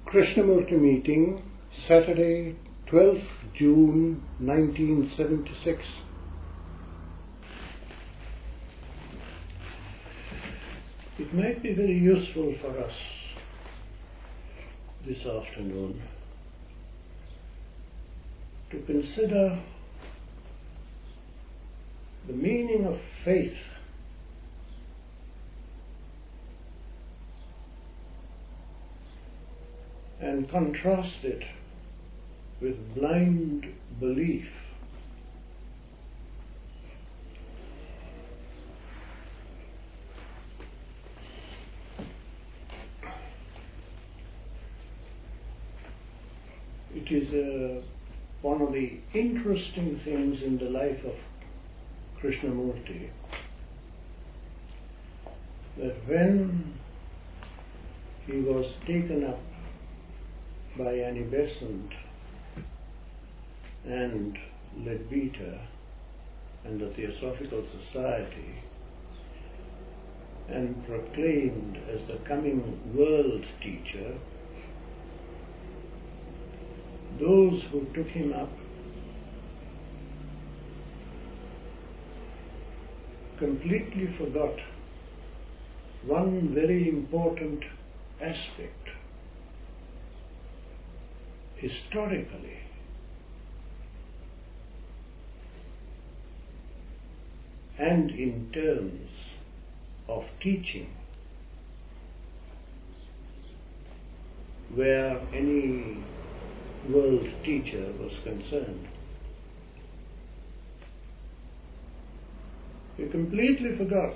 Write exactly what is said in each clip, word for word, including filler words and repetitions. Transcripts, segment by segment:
Krishnamurti meeting, Saturday, twelfth June nineteen seventy-six. It might be very useful for us this afternoon to consider the meaning of faith and contrast it with blind belief. It is uh, one of the interesting things in the life of Krishnamurti that when he was taken up by Annie Besant and Leadbeater and the Theosophical Society and proclaimed as the coming world teacher, those who took him up completely forgot one very important aspect. Historically, and in terms of teaching, where any world teacher was concerned, he completely forgot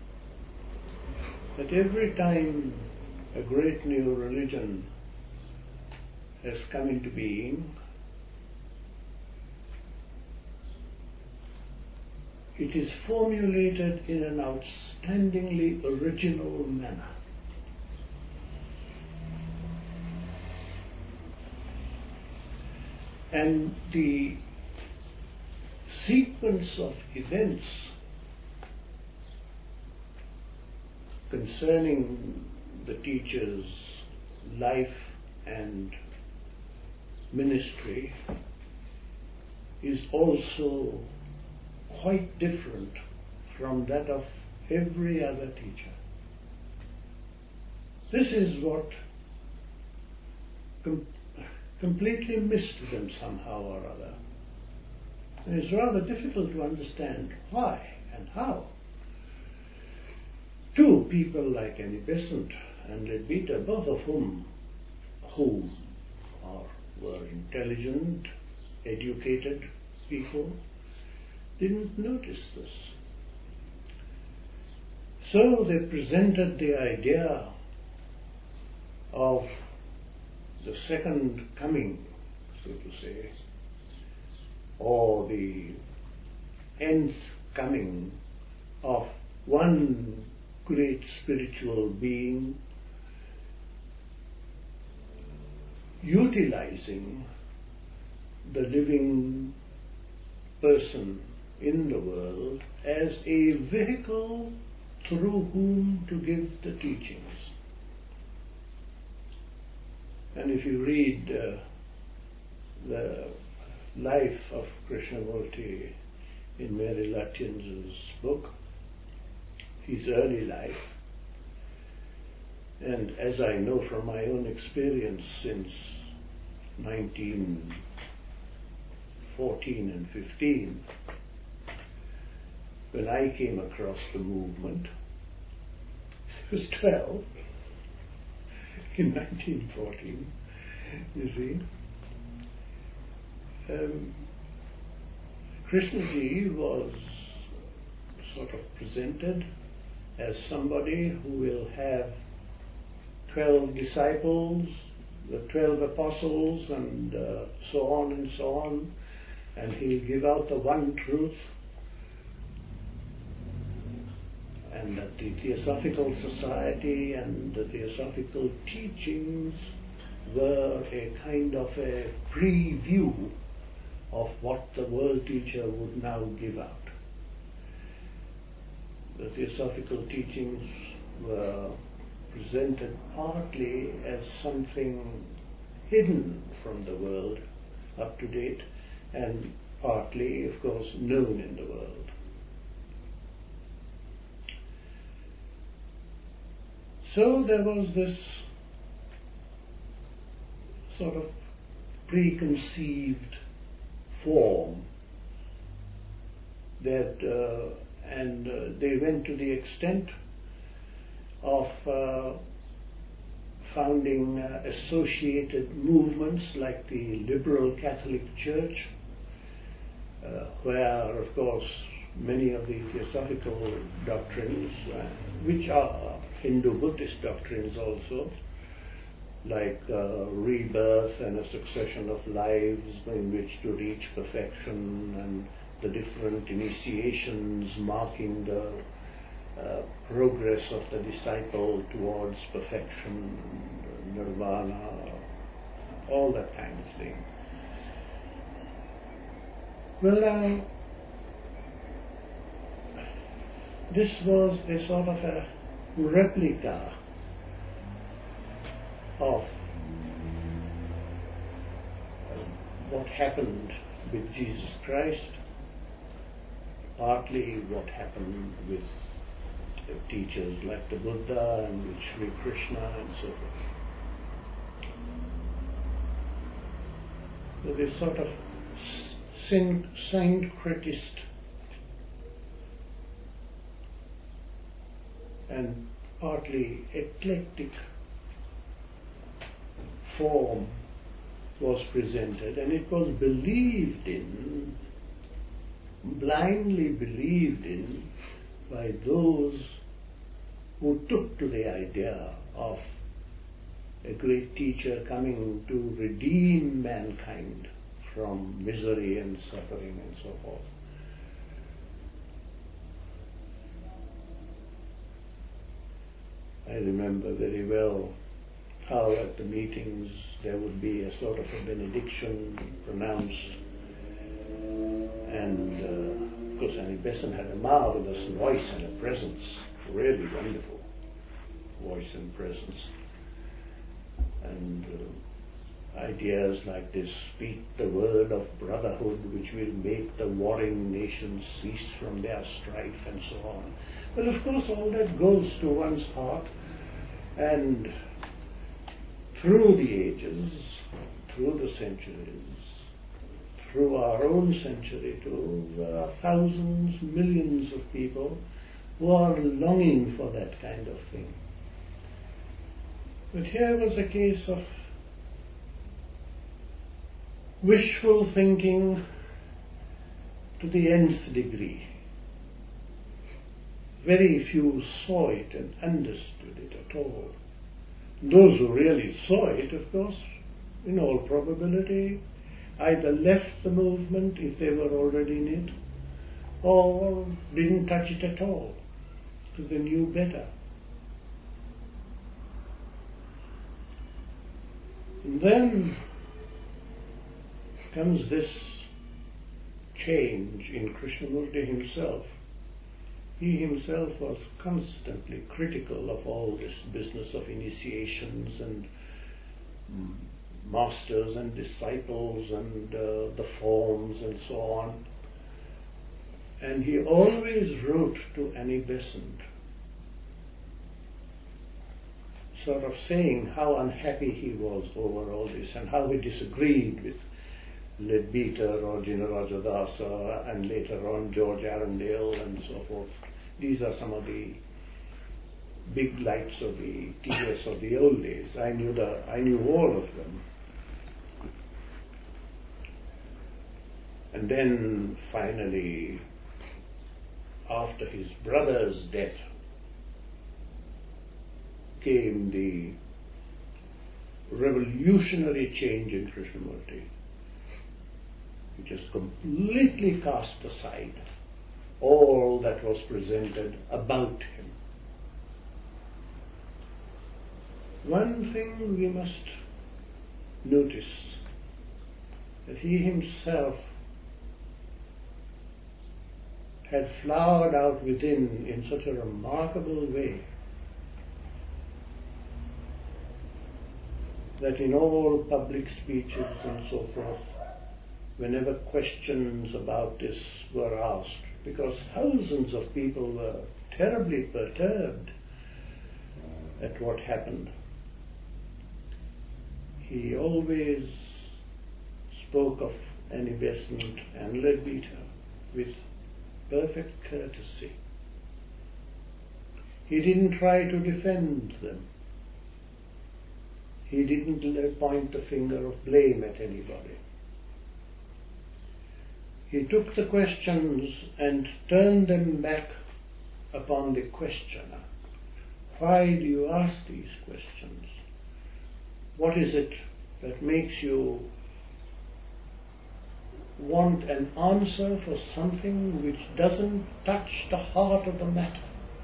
that every time a great new religion has come into being, it is formulated in an outstandingly original manner. And the sequence of events concerning the teacher's life and ministry is also quite different from that of every other teacher. This is what com- completely missed them somehow or other. And it's rather difficult to understand why and how. Two people like Annie Besant and Leadbeater, both of whom, whom are were intelligent, educated people, didn't notice this. So they presented the idea of the second coming, so to say, or the nth coming of one great spiritual being, utilizing the living person in the world as a vehicle through whom to give the teachings. And if you read uh, the life of Krishnamurti in Mary Lutyens' book, his early life, and as I know from my own experience since nineteen fourteen and fifteen, when I came across the movement, I was twelve in nineteen fourteen, you see. Um, Krishnaji was sort of presented as somebody who will have twelve disciples, the twelve apostles, and uh, so on and so on, and he'll give out the one truth, and that the Theosophical Society and the Theosophical teachings were a kind of a preview of what the world teacher would now give out. The Theosophical teachings were presented partly as something hidden from the world up to date, and partly, of course, known in the world. So there was this sort of preconceived form that, uh, and uh, they went to the extent of uh, founding uh, associated movements like the Liberal Catholic Church, uh, where, of course, many of the theosophical doctrines, uh, which are Hindu-Buddhist doctrines also, like uh, rebirth and a succession of lives in which to reach perfection, and the different initiations marking the uh, progress of the disciple towards perfection, nirvana, all that kind of thing. Well, now, this was a sort of a replica of what happened with Jesus Christ, partly what happened with teachers like the Buddha and with Sri Krishna and so forth. So this sort of syncretist and partly eclectic form was presented, and it was believed in, blindly believed in, by those who took to the idea of a great teacher coming to redeem mankind from misery and suffering and so forth. I remember very well how at the meetings there would be a sort of a benediction pronounced, and uh, of course Annie Besant had a marvelous voice and a presence, really wonderful voice and presence, and uh, ideas like this: speak the word of brotherhood which will make the warring nations cease from their strife, and so on. Well, of course all that goes to one's heart, and through the ages, through the centuries, through our own century too, there are thousands, millions of people who are longing for that kind of thing. But here was a case of wishful thinking to the nth degree. Very few saw it and understood it at all. Those who really saw it, of course, in all probability, either left the movement if they were already in it, or didn't touch it at all, because they knew better. And then comes this change in Krishnamurti himself. He himself was constantly critical of all this business of initiations and masters and disciples and uh, the forms and so on. And he always wrote to Annie Besant, sort of saying how unhappy he was over all this and how he disagreed with Leadbeater or Jinaraja Dasa and later on George Arundel and so forth. These are some of the big lights of the T S of the old days. I knew the I knew all of them. And then finally, after his brother's death, came the revolutionary change in Krishnamurti. He just completely cast aside all that was presented about him. One thing we must notice, that he himself had flowered out within in such a remarkable way that in all public speeches and so forth, whenever questions about this were asked, because thousands of people were terribly perturbed at what happened, he always spoke of Annie Besant and Leadbeater with perfect courtesy. He didn't try to defend them. He didn't point the finger of blame at anybody. He took the questions and turned them back upon the questioner. Why do you ask these questions? What is it that makes you want an answer for something which doesn't touch the heart of the matter?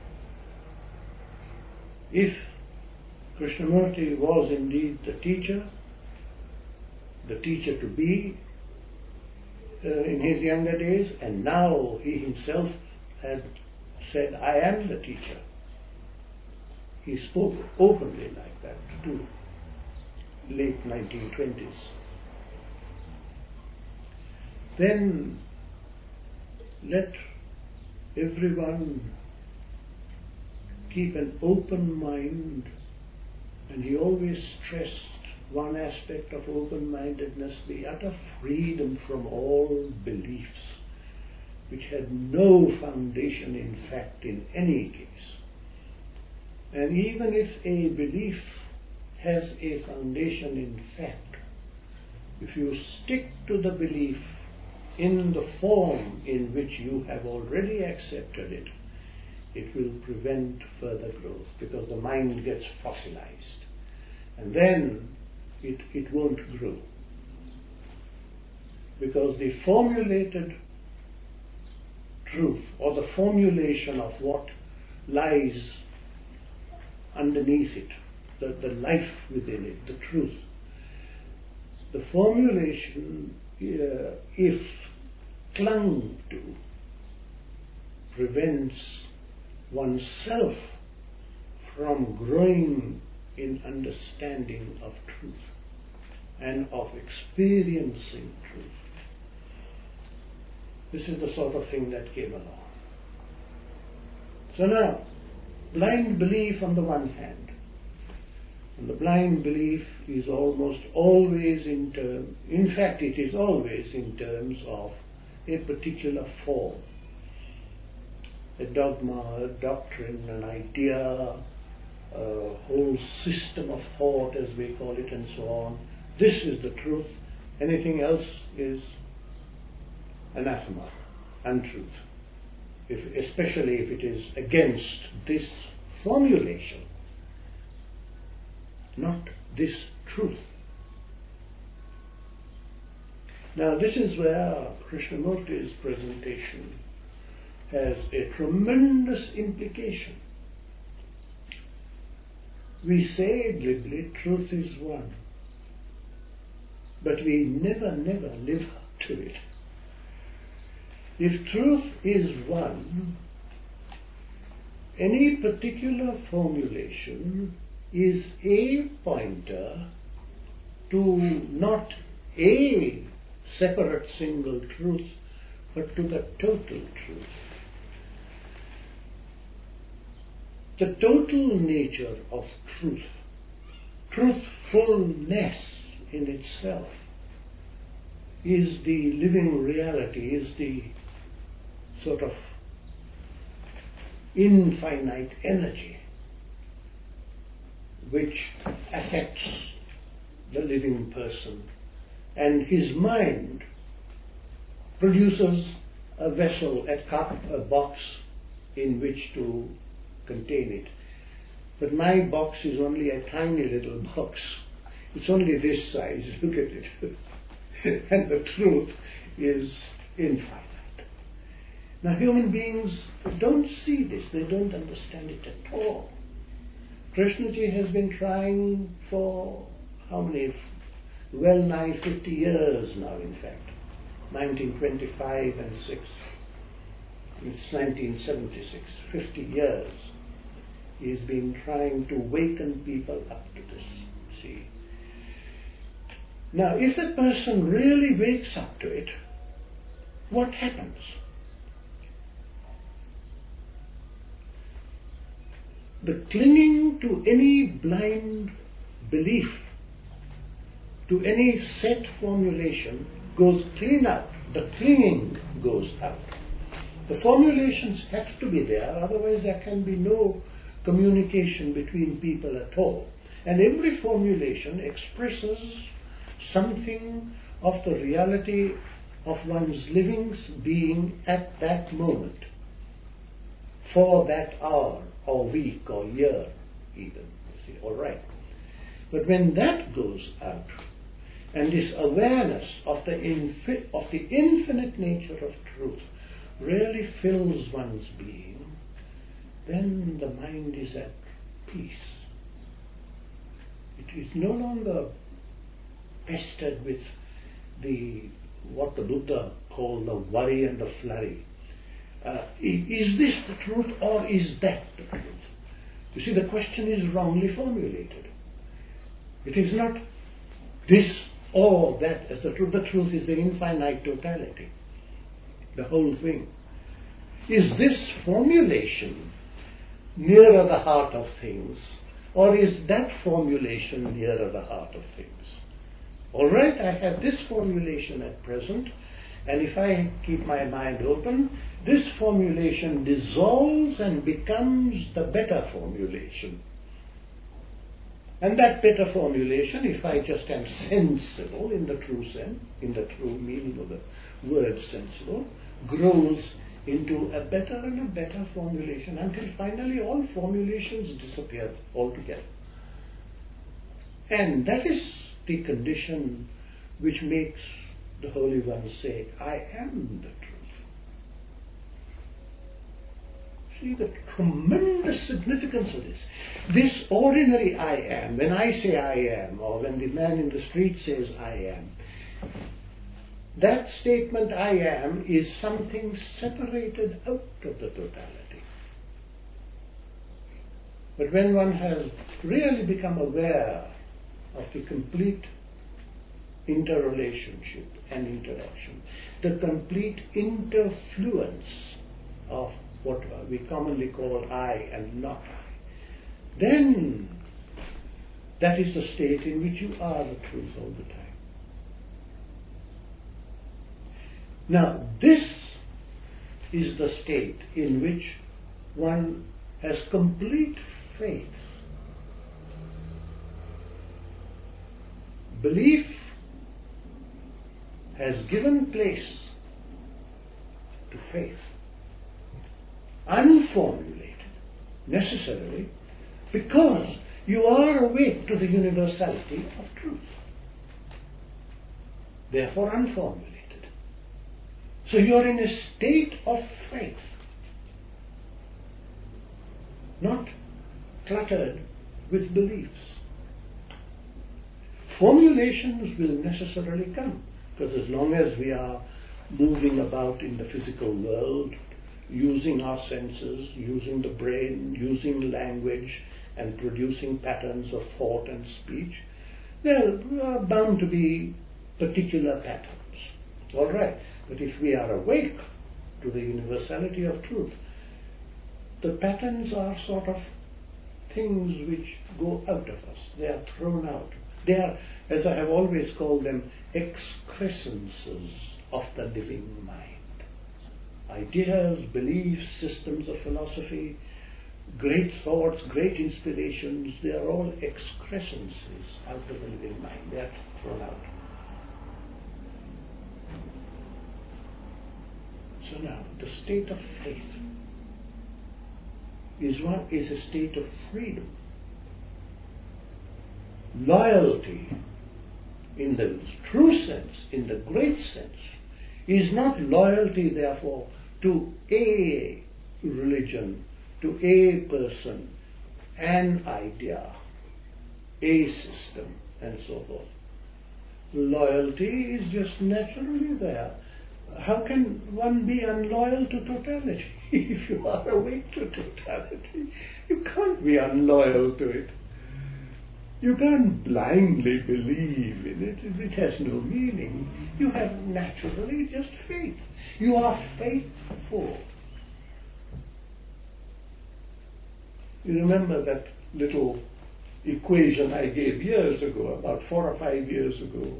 If Krishnamurti was indeed the teacher, the teacher to be uh, in his younger days, and now he himself had said, I am the teacher. He spoke openly like that too, late nineteen twenties. Then let everyone keep an open mind, and he always stressed one aspect of open-mindedness, the utter freedom from all beliefs which had no foundation in fact in any case. And even if a belief has a foundation in fact, if you stick to the belief in the form in which you have already accepted it, it will prevent further growth, because the mind gets fossilized. And then it, it won't grow. Because the formulated truth, or the formulation of what lies underneath it, the, the life within it, the truth, the formulation, uh, if clung to, prevents oneself from growing in understanding of truth and of experiencing truth. This is the sort of thing that came along. So now, blind belief on the one hand, and the blind belief is almost always in terms, in fact it is always in terms of a particular form. A dogma, a doctrine, an idea, a whole system of thought, as we call it, and so on. This is the truth. Anything else is anathema, untruth, if, especially if it is against this formulation, not this truth. Now this is where Krishnamurti's presentation has a tremendous implication. We say glibly, truth is one, but we never, never live up to it. If truth is one, any particular formulation is a pointer to not a separate single truth, but to the total truth. The total nature of truth, truthfulness in itself, is the living reality, is the sort of infinite energy which affects the living person, and his mind produces a vessel, a cup, a box in which to contain it. But my box is only a tiny little box. It's only this size, look at it. And the truth is infinite. Now human beings don't see this, they don't understand it at all. Krishnaji has been trying for how many? Well nigh fifty years now, in fact. nineteen twenty-five and six. It's nineteen seventy-six, fifty years. He's been trying to waken people up to this, see. Now, if a person really wakes up to it, what happens? The clinging to any blind belief, to any set formulation, goes clean out. The clinging goes out. The formulations have to be there, otherwise there can be no communication between people at all. And every formulation expresses something of the reality of one's living being at that moment, for that hour, or week, or year even. You see, all right. But when that goes out, and this awareness of the, infi- of the infinite nature of truth really fills one's being, then the mind is at peace. It is no longer pestered with the what the Buddha called the worry and the flurry. Uh, is this the truth or is that the truth? You see, the question is wrongly formulated. It is not this or that as the truth. The truth is the infinite totality, the whole thing. Is this formulation nearer the heart of things, or is that formulation nearer the heart of things? All right, I have this formulation at present, and if I keep my mind open, this formulation dissolves and becomes the better formulation. And that better formulation, if I just am sensible in the true sense, in the true meaning of the word sensible, grows into a better and a better formulation until finally all formulations disappear altogether. And that is the condition which makes the Holy One say, I am the truth. See the tremendous significance of this. This ordinary I am, when I say I am, or when the man in the street says I am, that statement I am is something separated out of the totality. But when one has really become aware of the complete interrelationship and interaction, the complete interfluence of what we commonly call I and not I, then that is the state in which you are the truth all the time. Now, this is the state in which one has complete faith. Belief has given place to faith, unformulated, necessarily, because you are awake to the universality of truth, therefore unformulated. So you are in a state of faith, not cluttered with beliefs. Formulations will necessarily come, because as long as we are moving about in the physical world, using our senses, using the brain, using language, and producing patterns of thought and speech, there are bound to be particular patterns. All right, but if we are awake to the universality of truth, the patterns are sort of things which go out of us. They are thrown out. They are, as I have always called them, excrescences of the living mind. Ideas, beliefs, systems of philosophy, great thoughts, great inspirations, they are all excrescences out of the living mind. They are thrown out. So now, the state of faith is one is a state of freedom. Loyalty, in the true sense, in the great sense, is not loyalty, therefore, to a religion, to a person, an idea, a system, and so forth. Loyalty is just naturally there. How can one be unloyal to totality? If you are awake to totality, you can't be unloyal to it. You can't blindly believe in it. It has no meaning. You have naturally just faith. You are faithful. You remember that little equation I gave years ago, about four or five years ago.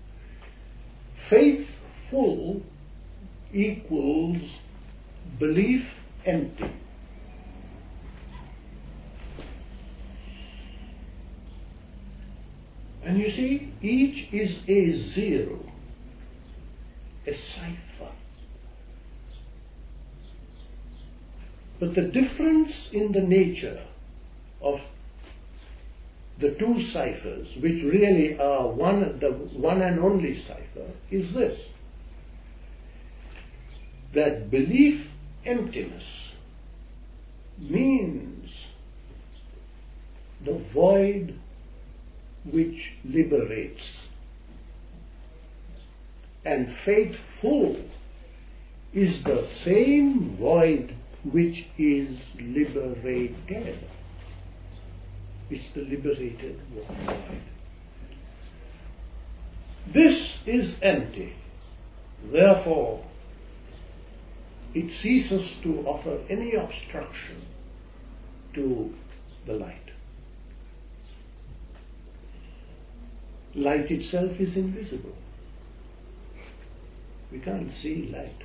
Faithful equals belief empty. And you see, each is a zero, a cipher. But the difference in the nature of the two ciphers, which really are one, the one and only cipher, is this: that belief emptiness means the void which liberates, and faithful is the same void which is liberated. It's the liberated void. This is empty. Therefore, it ceases to offer any obstruction to the light. Light itself is invisible. We can't see light.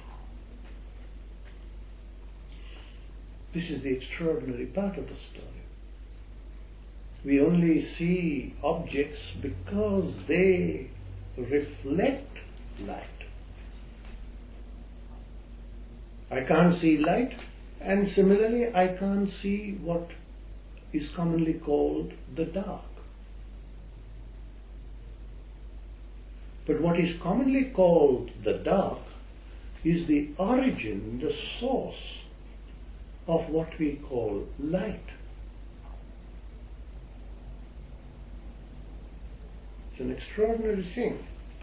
This is the extraordinary part of the story. We only see objects because they reflect light. I can't see light, and similarly I can't see what is commonly called the dark. But what is commonly called the dark is the origin, the source of what we call light. It's an extraordinary thing.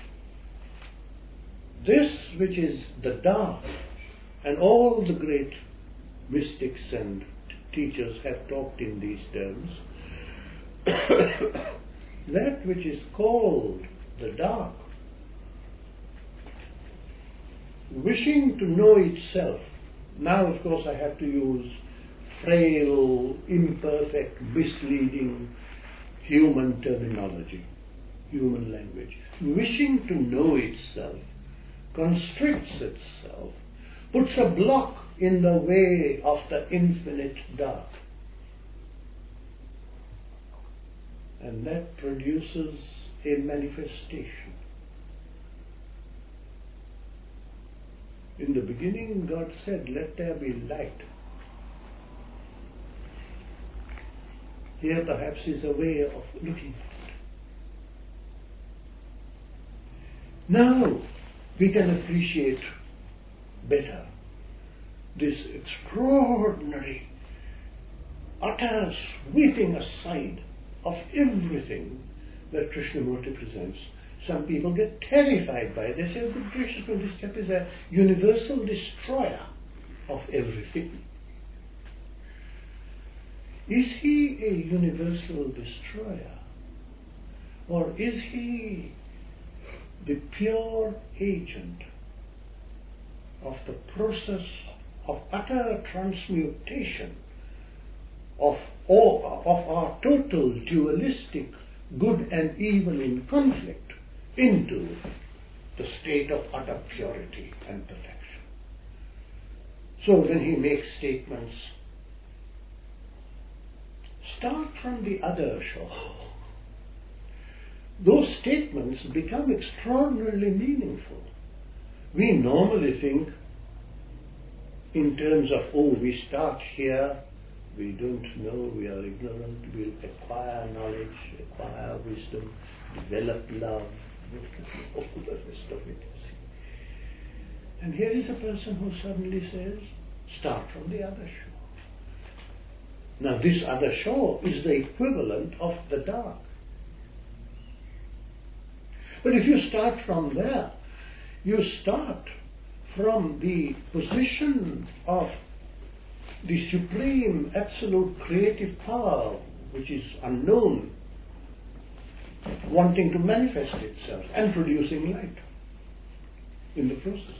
This which is the dark, and all the great mystics and teachers have talked in these terms, that which is called the dark, wishing to know itself. Now, of course, I have to use frail, imperfect, misleading human terminology, human language. Wishing to know itself, constricts itself, puts a block in the way of the infinite dark. And that produces a manifestation. In the beginning, God said, "Let there be light." Here perhaps is a way of looking at it. Now we can appreciate better this extraordinary, utter sweeping aside of everything that Krishnamurti presents. Some people get terrified by it. They say, "Oh, good gracious, this chap is a universal destroyer of everything." Is he a universal destroyer? Or is he the pure agent of the process of utter transmutation of all, of our total dualistic good and evil in conflict into the state of utter purity and perfection? So when he makes statements, start from the other shore. Those statements become extraordinarily meaningful. We normally think in terms of, oh, we start here, we don't know, we are ignorant, we'll acquire knowledge, acquire wisdom, develop love, all the rest of it. And here is a person who suddenly says, start from the other shore. Now this other shore is the equivalent of the dark. But if you start from there, you start from the position of the supreme, absolute creative power, which is unknown wanting to manifest itself and producing light in the process.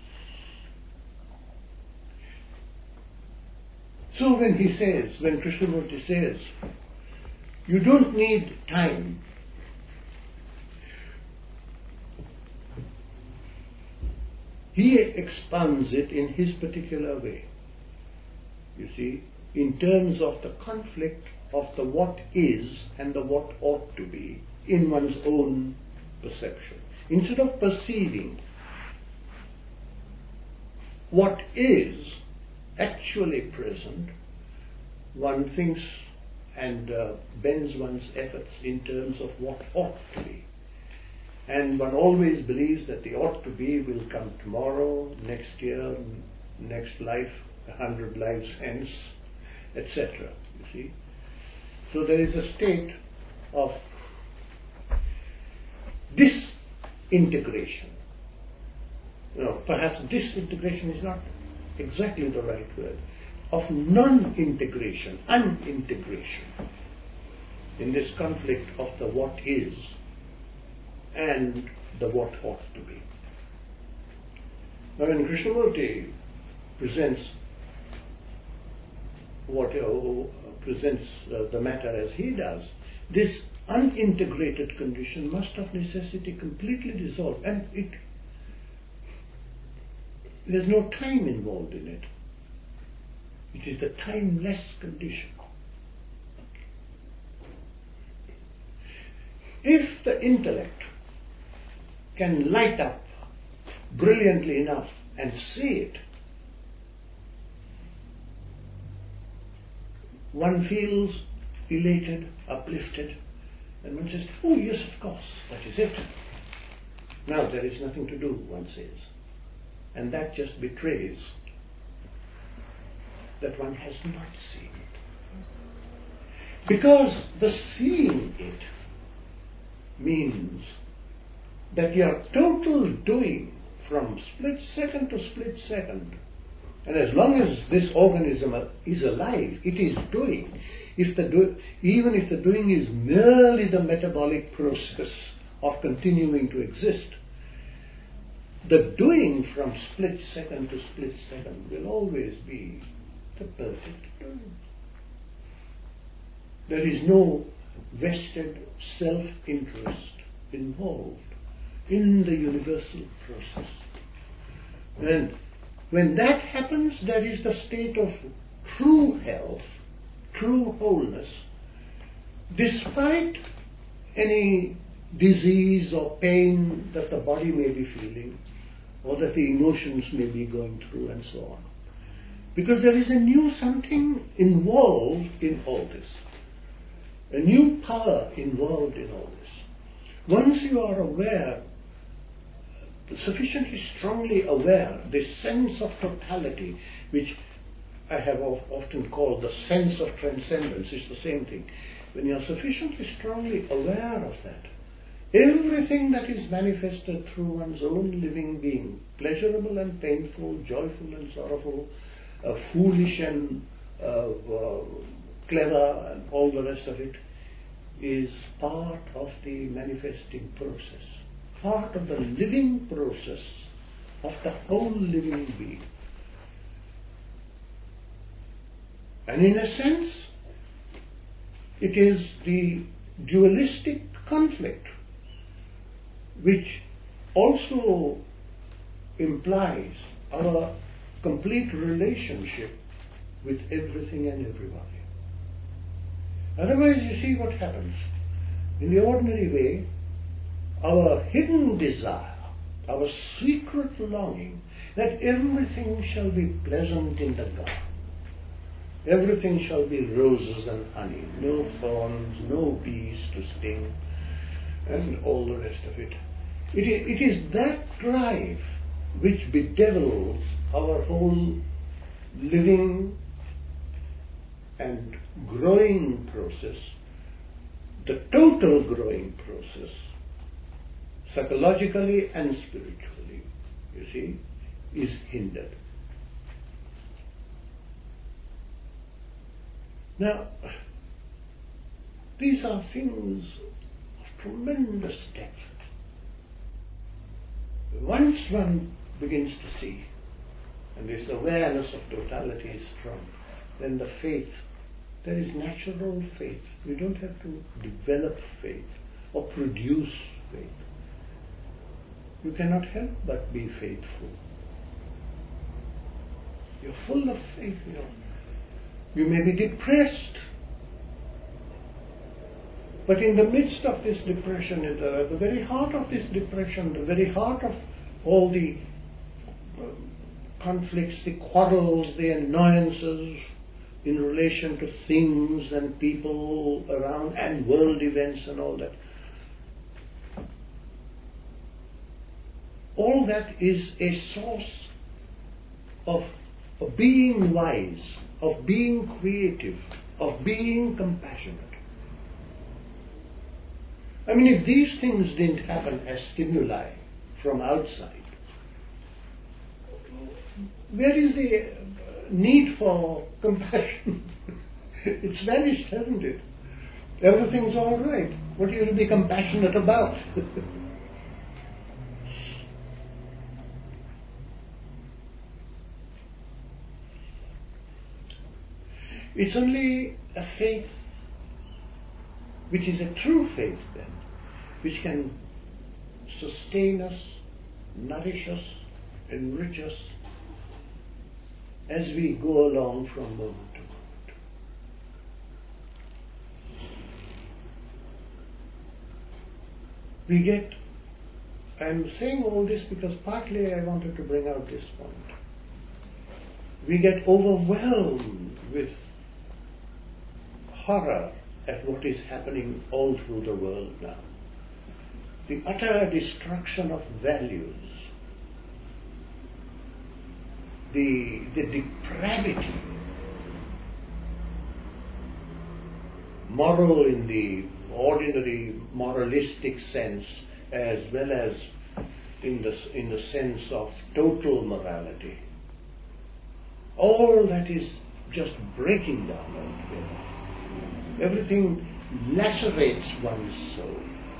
So when he says, when Krishnamurti says, you don't need time, he expounds it in his particular way. You see, in terms of the conflict of the what is and the what ought to be in one's own perception. Instead of perceiving what is actually present, one thinks and uh, bends one's efforts in terms of what ought to be. And one always believes that the ought to be will come tomorrow, next year, next life, a hundred lives hence, et cetera. You see? So there is a state of disintegration. You know, perhaps disintegration is not exactly the right word, of non-integration, unintegration in this conflict of the what is and the what ought to be. Now when Krishnamurti presents what uh, presents uh, the matter as he does, this unintegrated condition must of necessity completely dissolve, and it there's no time involved in it. It is the timeless condition. If the intellect can light up brilliantly enough and see it, one feels elated, uplifted, and one says, oh yes, of course, that is it. Now there is nothing to do, one says. And that just betrays that one has not seen it. Because the seeing it means that your total doing from split second to split second, and as long as this organism is alive, it is doing. If the do, even if the doing is merely the metabolic process of continuing to exist, the doing from split second to split second will always be the perfect doing. There is no vested self-interest involved in the universal process. And when that happens, there is the state of true health, true wholeness, despite any disease or pain that the body may be feeling, or that the emotions may be going through, and so on. Because there is a new something involved in all this. A new power involved in all this. Once you are aware, sufficiently strongly aware, this sense of totality, which I have often called the sense of transcendence, is the same thing. When you are sufficiently strongly aware of that, everything that is manifested through one's own living being, pleasurable and painful, joyful and sorrowful, uh, foolish and uh, uh, clever and all the rest of it, is part of the manifesting process, part of the living process of the whole living being. And in a sense, it is the dualistic conflict which also implies our complete relationship with everything and everybody. Otherwise, you see what happens. In the ordinary way, our hidden desire, our secret longing that everything shall be pleasant in the garden, everything shall be roses and honey, no thorns, no bees to sting, and all the rest of it. It is, it is that drive which bedevils our whole living and growing process, the total growing process, psychologically and spiritually, you see, is hindered. Now, these are things of tremendous depth. Once one begins to see, and this awareness of totality is strong, then the faith, there is natural faith. You don't have to develop faith or produce faith. You cannot help but be faithful. You're full of faith, you know. You may be depressed, but in the midst of this depression, at the, the very heart of this depression, the very heart of all the uh, conflicts, the quarrels, the annoyances in relation to things and people around and world events and all that, all that is a source of, of being wise, of being creative, of being compassionate. I mean, if these things didn't happen as stimuli from outside, where is the need for compassion? It's vanished, hasn't it? Everything's all right. What are you to be compassionate about? It's only a faith which is a true faith then, which can sustain us, nourish us, enrich us as we go along from moment to moment. We get, I'm saying all this because partly I wanted to bring out this point. We get overwhelmed with horror at what is happening all through the world now. The utter destruction of values, the, the depravity, moral in the ordinary moralistic sense as well as in the, in the sense of total morality. All that is just breaking down altogether. Everything lacerates one's soul.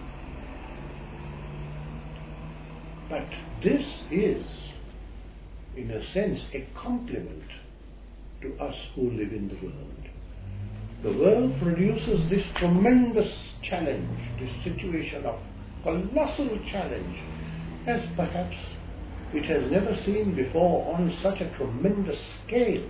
But this is, in a sense, a compliment to us who live in the world. The world produces this tremendous challenge, this situation of colossal challenge, as perhaps it has never seen before on such a tremendous scale.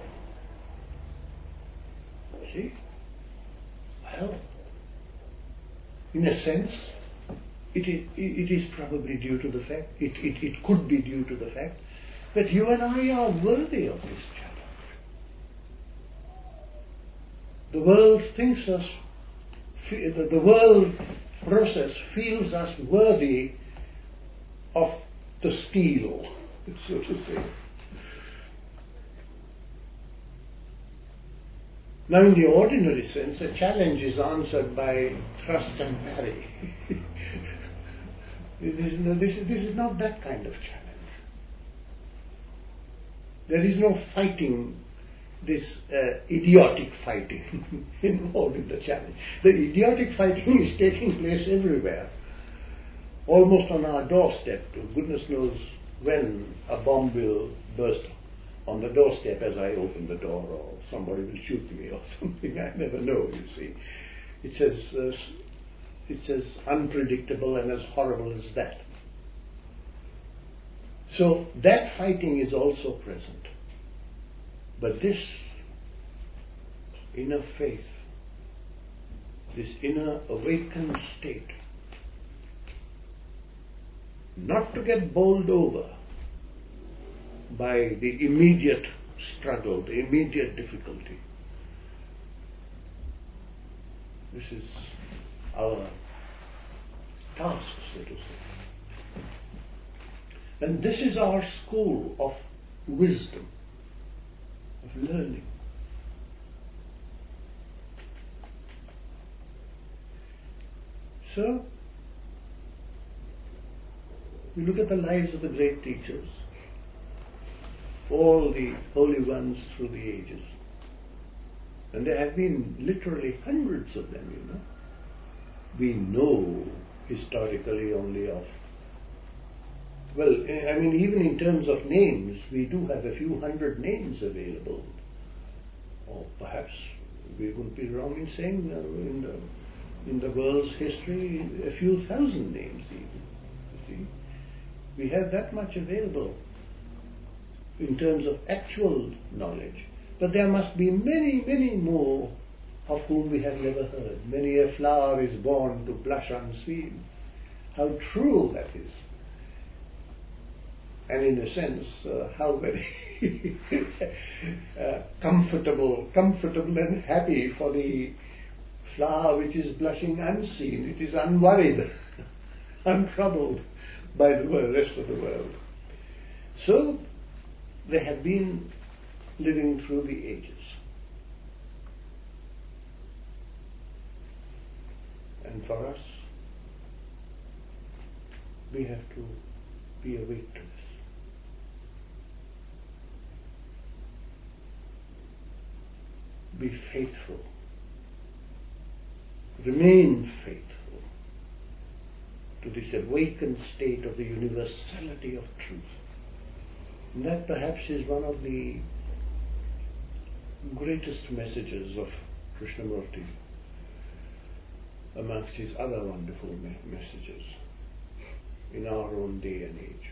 See? Well, in a sense, it is, it is probably due to the fact, it, it, it could be due to the fact that you and I are worthy of this challenge. The world thinks us, the, the world process feels us worthy of the steel, so to say. Now, in the ordinary sense, a challenge is answered by thrust and parry. this, is no, this, this is not that kind of challenge. There is no fighting, this uh, idiotic fighting involved in the challenge. The idiotic fighting is taking place everywhere, almost on our doorstep. Goodness knows when a bomb will burst on the doorstep as I open the door, or somebody will shoot me or something. I never know, you see. It's as, uh, it's as unpredictable and as horrible as that. So that fighting is also present. But this inner faith, this inner awakened state, not to get bowled over by the immediate struggle, the immediate difficulty. This is our task, so to say. And this is our school of wisdom, of learning. So, we look at the lives of the great teachers, all the holy ones through the ages. And there have been literally hundreds of them, you know. we know historically only of. Well, I mean, even in terms of names, we do have a few hundred names available. Or perhaps we wouldn't be wrong in saying that in the, in the world's history, a few thousand names even. You see? We have that much available in terms of actual knowledge. But there must be many, many more of whom we have never heard. Many a flower is born to blush unseen. How true that is. And in a sense, uh, how very uh, comfortable, comfortable and happy for the flower which is blushing unseen. It is unworried, untroubled by the world, rest of the world. So they have been living through the ages. And for us, we have to be awake to this. Be faithful. Remain faithful to this awakened state of the universality of truth. And that perhaps is one of the greatest messages of Krishnamurti amongst his other wonderful me- messages in our own day and age.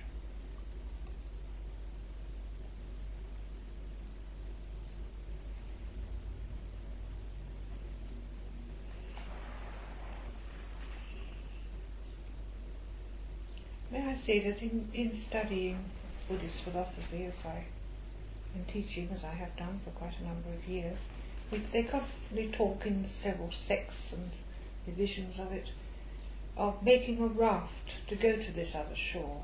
May I say that in, in studying Buddhist philosophy, as I in teaching as I have done for quite a number of years, we, they constantly talk in several sects and divisions of it, of making a raft to go to this other shore.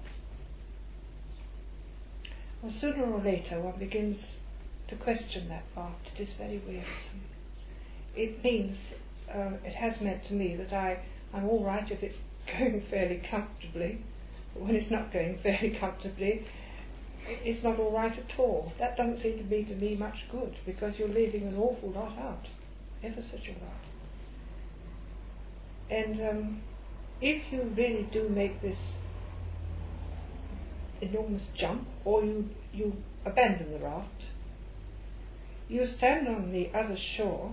Well, sooner or later one begins to question that raft. It is very wearisome. It means, uh, it has meant to me that I, I'm all right if it's going fairly comfortably, but when it's not going fairly comfortably, it's not all right at all. That doesn't seem to be to me much good, because you're leaving an awful lot out, ever such a lot. And um, if you really do make this enormous jump, or you, you abandon the raft, you stand on the other shore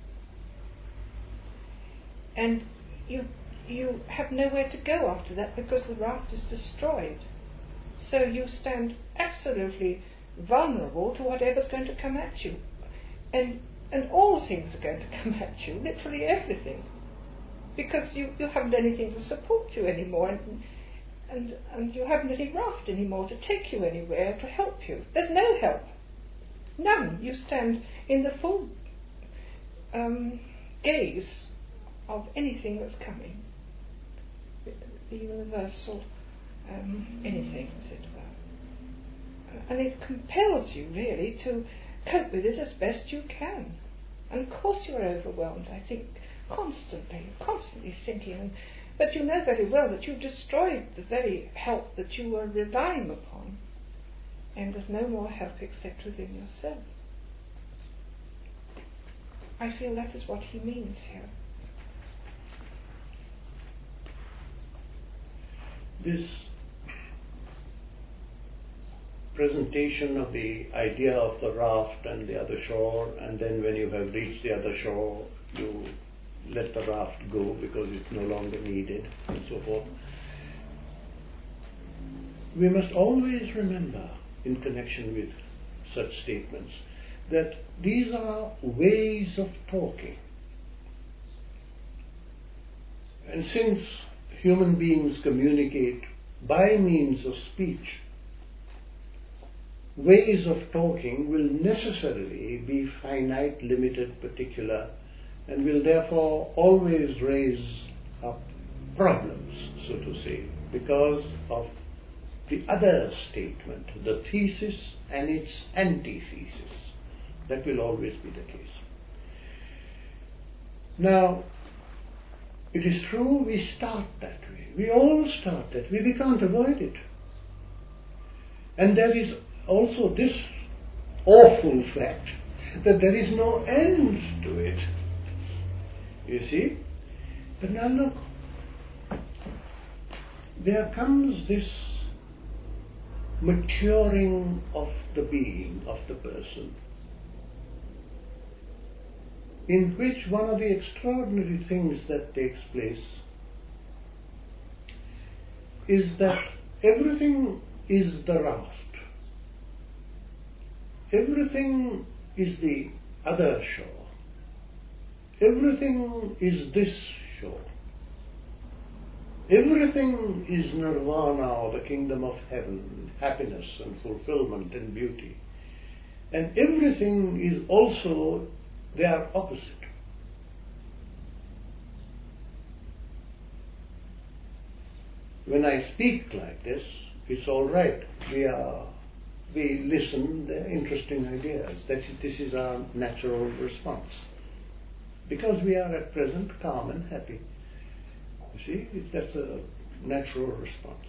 and you you have nowhere to go after that, because the raft is destroyed. So you stand absolutely vulnerable to whatever's going to come at you. And and all things are going to come at you, literally everything. Because you, you haven't anything to support you anymore, and, and and you haven't any raft anymore to take you anywhere, to help you. There's no help. None. You stand in the full um, gaze of anything that's coming. The, the universal um, anything, as it were. And it compels you, really, to cope with it as best you can. And of course you're overwhelmed, I think, constantly, constantly sinking. And, but you know very well that you've destroyed the very help that you were relying upon. And there's no more help except within yourself. I feel that is what he means here. This presentation of the idea of the raft and the other shore, and then when you have reached the other shore, you let the raft go because it's no longer needed, and so forth. We must always remember, in connection with such statements, that these are ways of talking. And since human beings communicate by means of speech, ways of talking will necessarily be finite, limited, particular, and will therefore always raise up problems, so to say, because of the other statement, the thesis and its antithesis. That will always be the case. Now, it is true we start that way. We all start that way. We can't avoid it. And there is also this awful fact that there is no end to it. You see? But now look, there comes this maturing of the being, of the person, in which one of the extraordinary things that takes place is that everything is the raft. Everything is the other shore. Everything is this shore. Everything is nirvana, or the kingdom of heaven, happiness and fulfillment and beauty. And everything is also their opposite. When I speak like this, it's all right. We are, we listen, they're interesting ideas. That's, this is our natural response. Because we are at present calm and happy. You see, that's a natural response.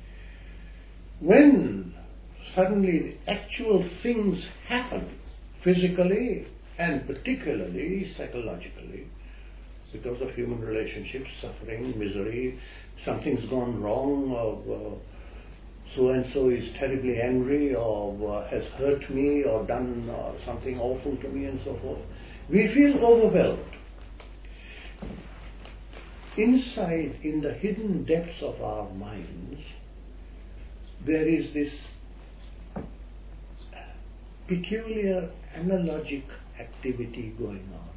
When suddenly actual things happen, physically and particularly psychologically, because of human relationships, suffering, misery, something's gone wrong, or uh, so-and-so is terribly angry, or uh, has hurt me, or done uh, something awful to me, and so forth, we feel overwhelmed. Inside, in the hidden depths of our minds, there is this peculiar analogic activity going on.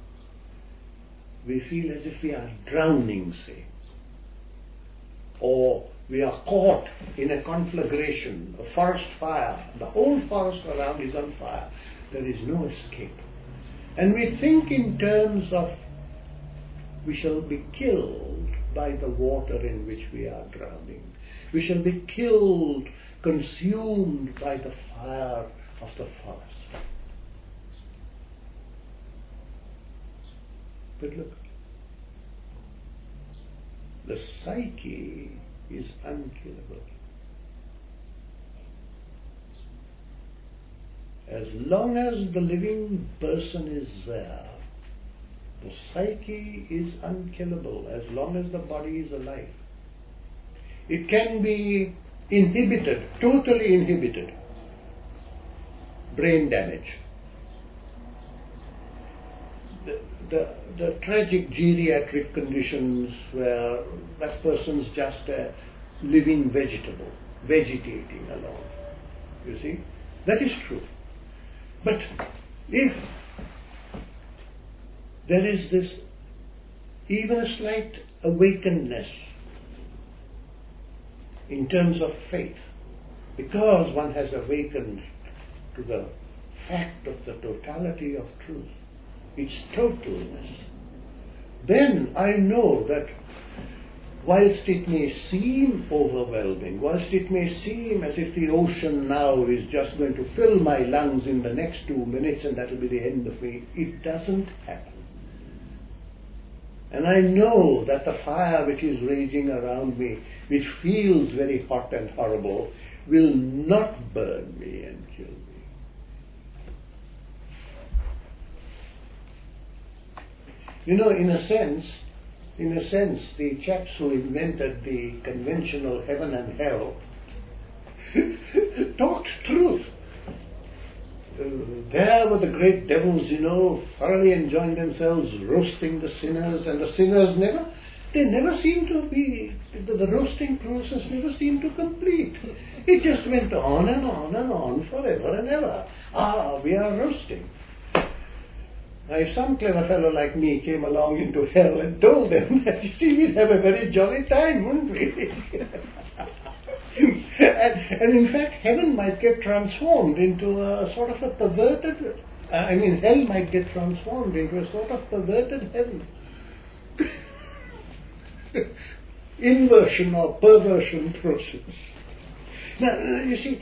We feel as if we are drowning, say, or we are caught in a conflagration, a forest fire. The whole forest around is on fire. There is no escape. And we think in terms of we shall be killed by the water in which we are drowning. We shall be killed, consumed by the fire of the forest. But look, the psyche is unkillable. As long as the living person is there, the psyche is unkillable as long as the body is alive. It can be inhibited, totally inhibited. Brain damage. The, the, the tragic geriatric conditions where that person's just a living vegetable, vegetating alone. You see? That is true. But if there is this even a slight awakenedness in terms of faith, because one has awakened to the fact of the totality of truth, its totalness, then I know that whilst it may seem overwhelming, whilst it may seem as if the ocean now is just going to fill my lungs in the next two minutes and that will be the end of me, it doesn't happen. And I know that the fire which is raging around me, which feels very hot and horrible, will not burn me and kill me. You know, in a sense, in a sense, the chaps who invented the conventional heaven and hell talked truth. Uh, there were the great devils, you know, thoroughly enjoying themselves, roasting the sinners, and the sinners never, they never seemed to be, the, the roasting process never seemed to complete. It just went on and on and on forever and ever. Ah, we are roasting. Now, if some clever fellow like me came along into hell and told them that, you see, we'd have a very jolly time, wouldn't we? and, and in fact, heaven might get transformed into a sort of a perverted, uh, I mean, hell might get transformed into a sort of perverted heaven. Inversion or perversion process. Now, you see,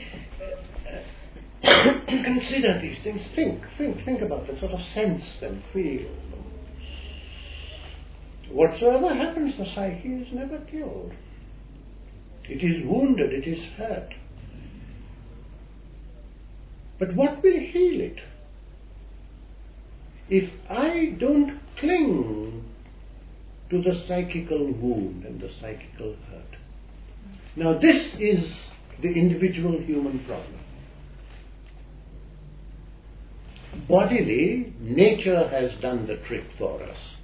consider these things. Think, think, think about the sort of sense and feel. Whatsoever happens, the psyche is never killed. It is wounded, it is hurt. But what will heal it? If I don't cling to the psychical wound and the psychical hurt. Now this is the individual human problem. Bodily, nature has done the trick for us.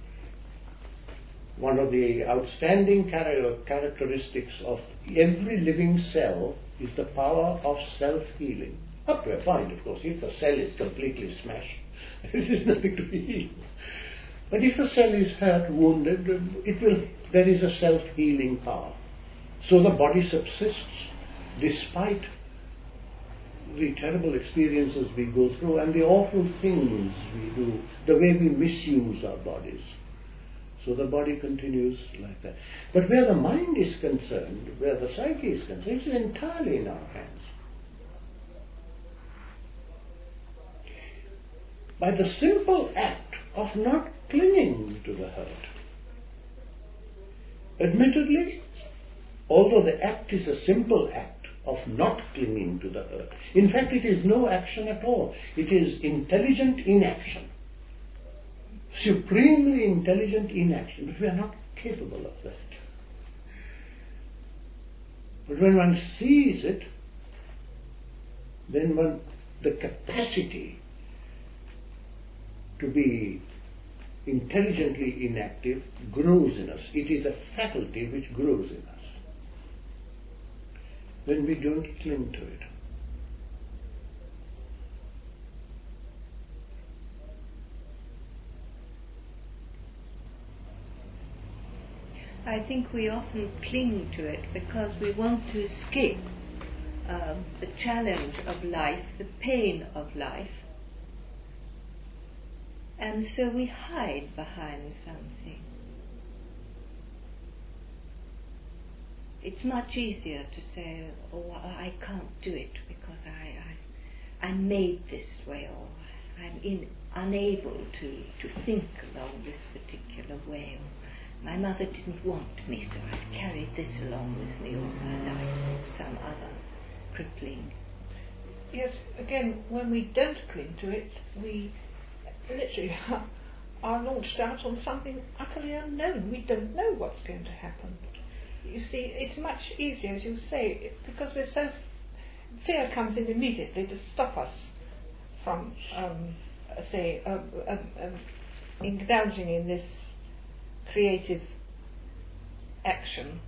One of the outstanding char- characteristics of every living cell is the power of self-healing. Up to a point, of course. If the cell is completely smashed, there is nothing to heal. But if a cell is hurt, wounded, it will. There is a self-healing power. So the body subsists despite the terrible experiences we go through and the awful things we do, the way we misuse our bodies. So the body continues like that. But where the mind is concerned, where the psyche is concerned, it is entirely in our hands. By the simple act of not clinging to the hurt. Admittedly, although the act is a simple act of not clinging to the hurt, in fact it is no action at all. It is intelligent inaction. Supremely intelligent inaction, but we are not capable of that. But when one sees it, then one, the capacity to be intelligently inactive grows in us. It is a faculty which grows in us when we don't cling to it. I think we often cling to it because we want to escape um, the challenge of life, the pain of life. And so we hide behind something. It's much easier to say, oh, I can't do it because I, I, I'm made this way, or I'm in, unable to, to think along this particular way, or my mother didn't want me, so I've carried this along with me all my life, or some other crippling. Yes, again, when we don't cling to it, we literally are launched out on something utterly unknown. We don't know what's going to happen. You see, it's much easier, as you say, because we're so... Fear comes in immediately to stop us from, um, say, uh, uh, uh, indulging in this creative action.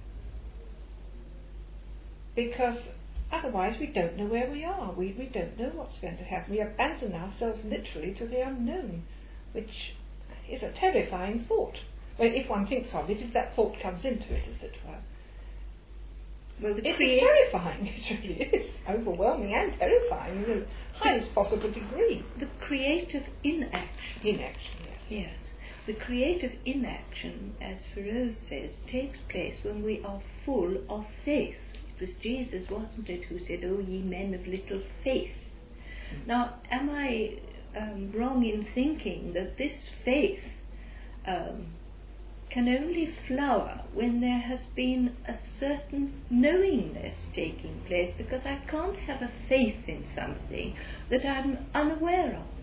Because otherwise we don't know where we are. We, we don't know what's going to happen. We abandon ourselves literally to the unknown, which is a terrifying thought. Well, if one thinks of it, if that thought comes into it, as it were. Well, the it crea- is terrifying, it really is. Overwhelming and terrifying in the highest possible degree. The creative inaction. Inaction, yes. Yes. The creative inaction, as Thoreau says, takes place when we are full of faith. It was Jesus, wasn't it, who said, "O ye men of little faith." Mm-hmm. Now, am I um, wrong in thinking that this faith um, can only flower when there has been a certain knowingness taking place? Because I can't have a faith in something that I'm unaware of.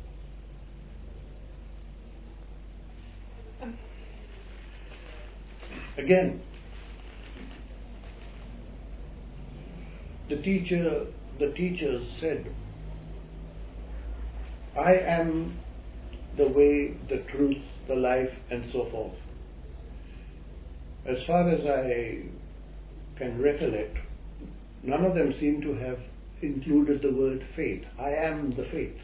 Again, the teacher, the teachers said, "I am the way, the truth, the life," and so forth. As far as I can recollect, none of them seem to have included the word faith. I am the faith.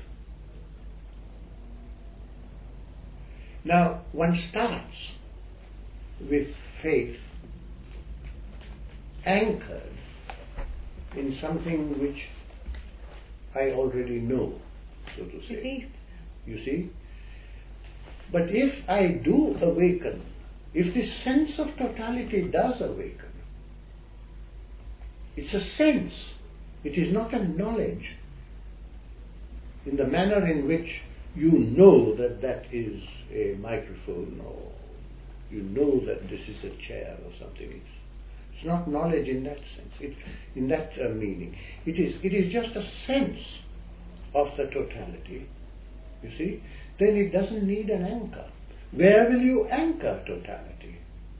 Now, one starts with faith anchored in something which I already know, so to say. Belief. You see? But if I do awaken, if this sense of totality does awaken, it's a sense, it is not a knowledge in the manner in which you know that that is a microphone, or you know that this is a chair or something. It's, it's not knowledge in that sense, it, in that uh, meaning. It is, it is just a sense of the totality, you see. Then it doesn't need an anchor. where will you anchor totality?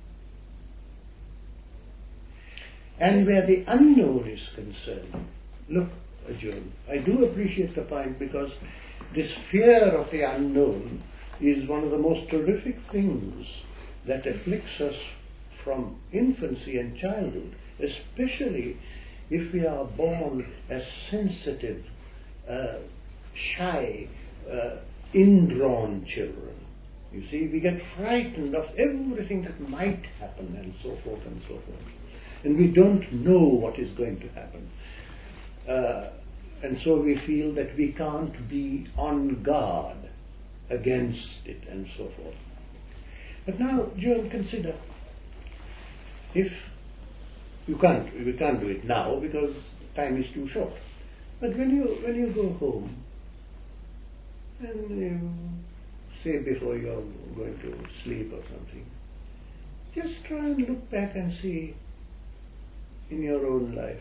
And where the unknown is concerned, look, Arjun, I do appreciate the point, because this fear of the unknown is one of the most terrific things that afflicts us from infancy and childhood, especially if we are born as sensitive, uh, shy, uh, indrawn children. You see, we get frightened of everything that might happen, and so forth and so forth. And we don't know what is going to happen. Uh, and so we feel that we can't be on guard against it, and so forth. But now, John, consider, if you can't, we can't do it now because time is too short. But when you when you go home, and you say before you're going to sleep or something, just try and look back and see in your own life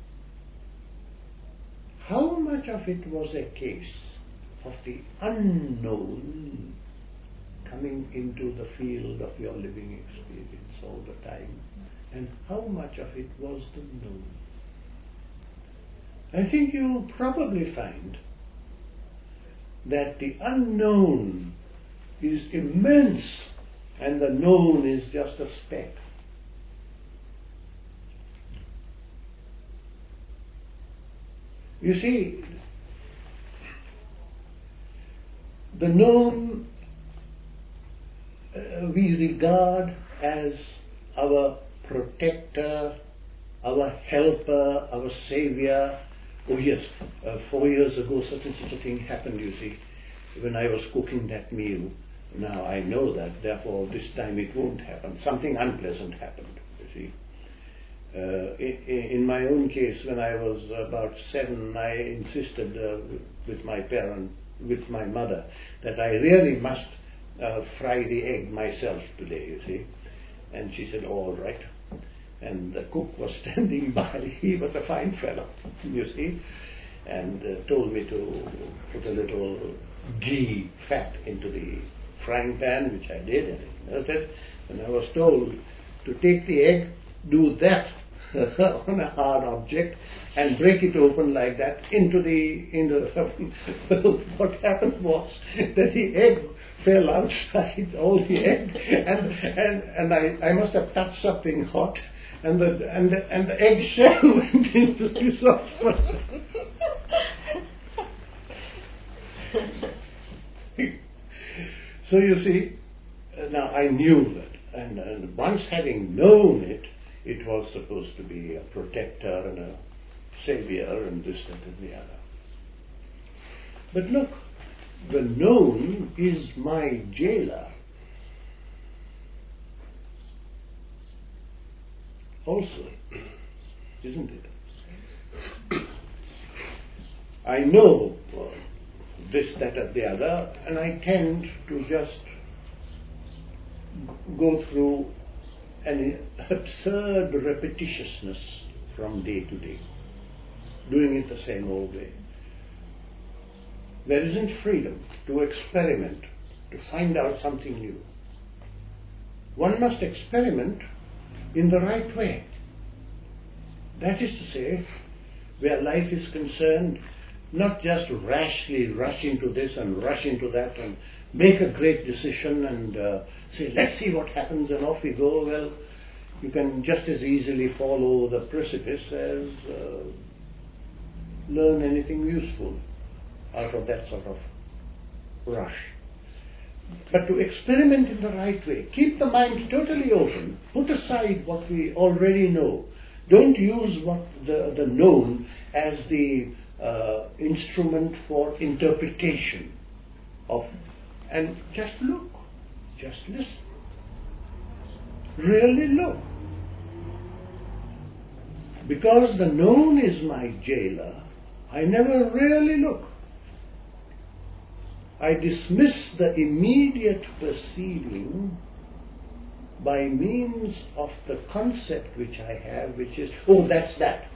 how much of it was a case of the unknown coming into the field of your living experience all the time, and how much of it was the known. I think you'll probably find that the unknown is immense and the known is just a speck. You see, the known uh, we regard as our protector, our helper, our savior. Oh yes, uh, four years ago such and such a thing happened, you see, when I was cooking that meal. Now I know that, therefore this time it won't happen. Something unpleasant happened, you see. Uh, in, in my own case, when I was about seven, I insisted uh, with my parent, with my mother, that I really must uh, fry the egg myself today, you see. And she said, all right. And the cook was standing by. He was a fine fellow, you see, and uh, told me to put a little ghee, fat, into the frying pan, which I did, and I melted it. And I was told to take the egg, do that on a hard object, and break it open like that into the into the oven. Well, what happened was that the egg fell outside, all the egg, and and and I, I must have touched something hot, and the and the, and the egg shell went into the saucepan. So you see, now I knew that, and, and once having known it, it was supposed to be a protector and a savior and this, that and the other. But look, the known is my jailer also, isn't it? I know uh, this, that and the other, and I tend to just g- go through an absurd repetitiousness from day to day, doing it the same old way. There isn't freedom to experiment, to find out something new. One must experiment in the right way. That is to say, where life is concerned, not just rashly rush into this and rush into that and make a great decision and uh, say, let's see what happens, and off we go. Well, you can just as easily fall over the precipice as uh, learn anything useful out of that sort of rush. But to experiment in the right way, keep the mind totally open, put aside what we already know. Don't use what the, the known as the uh, instrument for interpretation of, and just look, just listen. Really look. Because the known is my jailer, I never really look. I dismiss the immediate perceiving by means of the concept which I have, which is, oh, that's that.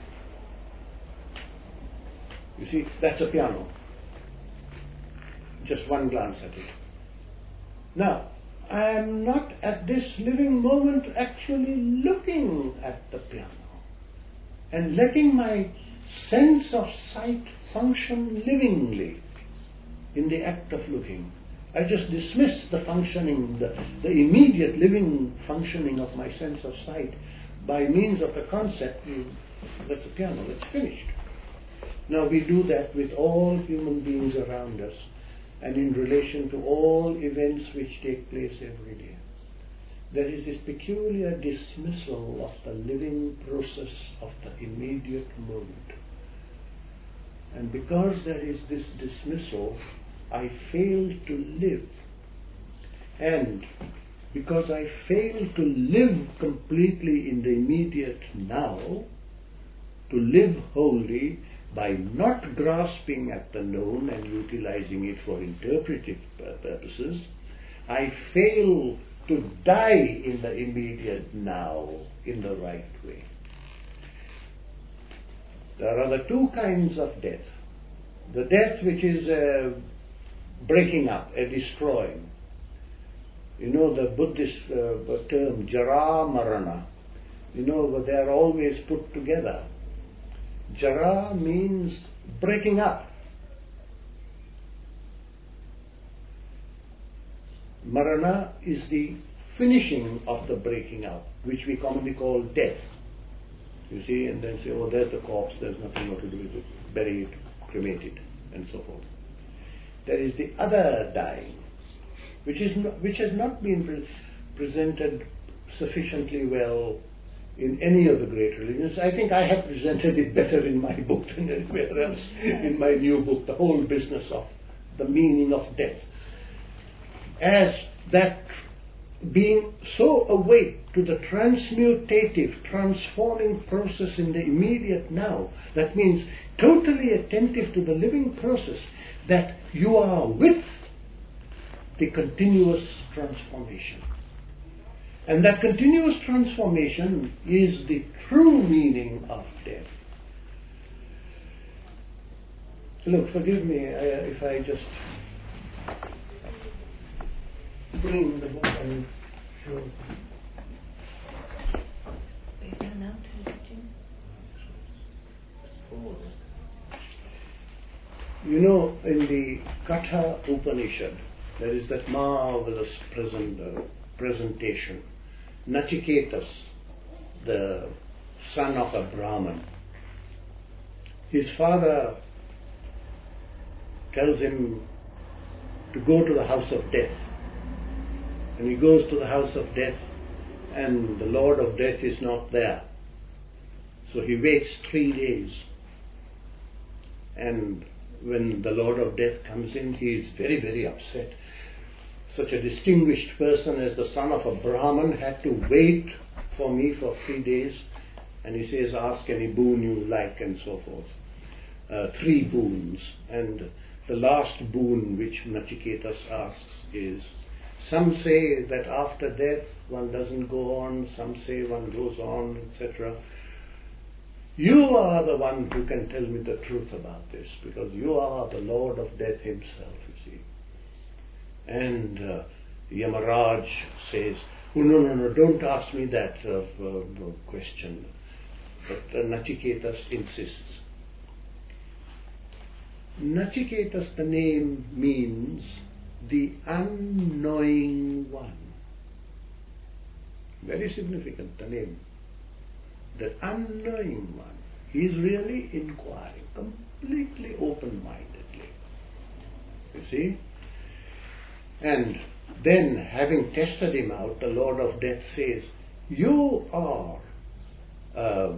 You see, that's a piano. Just one glance at it. Now, I am not at this living moment actually looking at the piano and letting my sense of sight function livingly in the act of looking. I just dismiss the functioning, the, the immediate living functioning of my sense of sight by means of the concept, that's a piano, it's finished. Now we do that with all human beings around us and in relation to all events which take place every day. There is this peculiar dismissal of the living process of the immediate moment. And because there is this dismissal, I fail to live. And because I fail to live completely in the immediate now, to live wholly by not grasping at the known and utilizing it for interpretive purposes, I fail to die in the immediate now in the right way. There are the two kinds of death. The death which is a breaking up, a destroying. You know the Buddhist uh, term Jara Marana. You know they are always put together. Jara means breaking up. Marana is the finishing of the breaking up, which we commonly call death. You see, and then say, oh, there's the corpse, there's nothing more to do with it, bury it, cremate it, and so forth. There is the other dying, which is not, which has not been pre- presented sufficiently well in any of the great religions. I think I have presented it better in my book than anywhere else in my new book, the whole business of the meaning of death. As that being so awake to the transmutative, transforming process in the immediate now, that means totally attentive to the living process, that you are with the continuous transformation. And that continuous transformation is the true meaning of death. Look, forgive me uh, if I just bring the book and show. We've run out, haven't you? You know, in the Katha Upanishad, there is that marvelous present, uh, presentation. Nachiketas, the son of a Brahman, his father tells him to go to the house of death. And he goes to the house of death, and the Lord of Death is not there. So he waits three days. And when the Lord of Death comes in, he is very, very upset. Such a distinguished person as the son of a Brahman had to wait for me for three days. And he says, ask any boon you like, and so forth. Uh, three boons. And the last boon which Nachiketas asks is, some say that after death one doesn't go on, some say one goes on, et cetera. You are the one who can tell me the truth about this, because you are the Lord of Death himself, you see. And uh, Yamaraj says, oh, no, no, no, don't ask me that uh, uh, question. But uh, Nachiketas insists. Nachiketas, the name means the unknowing one. Very significant, the name. The unknowing one. He is really inquiring, completely open-mindedly. You see? And then, having tested him out, the Lord of Death says, you are, uh,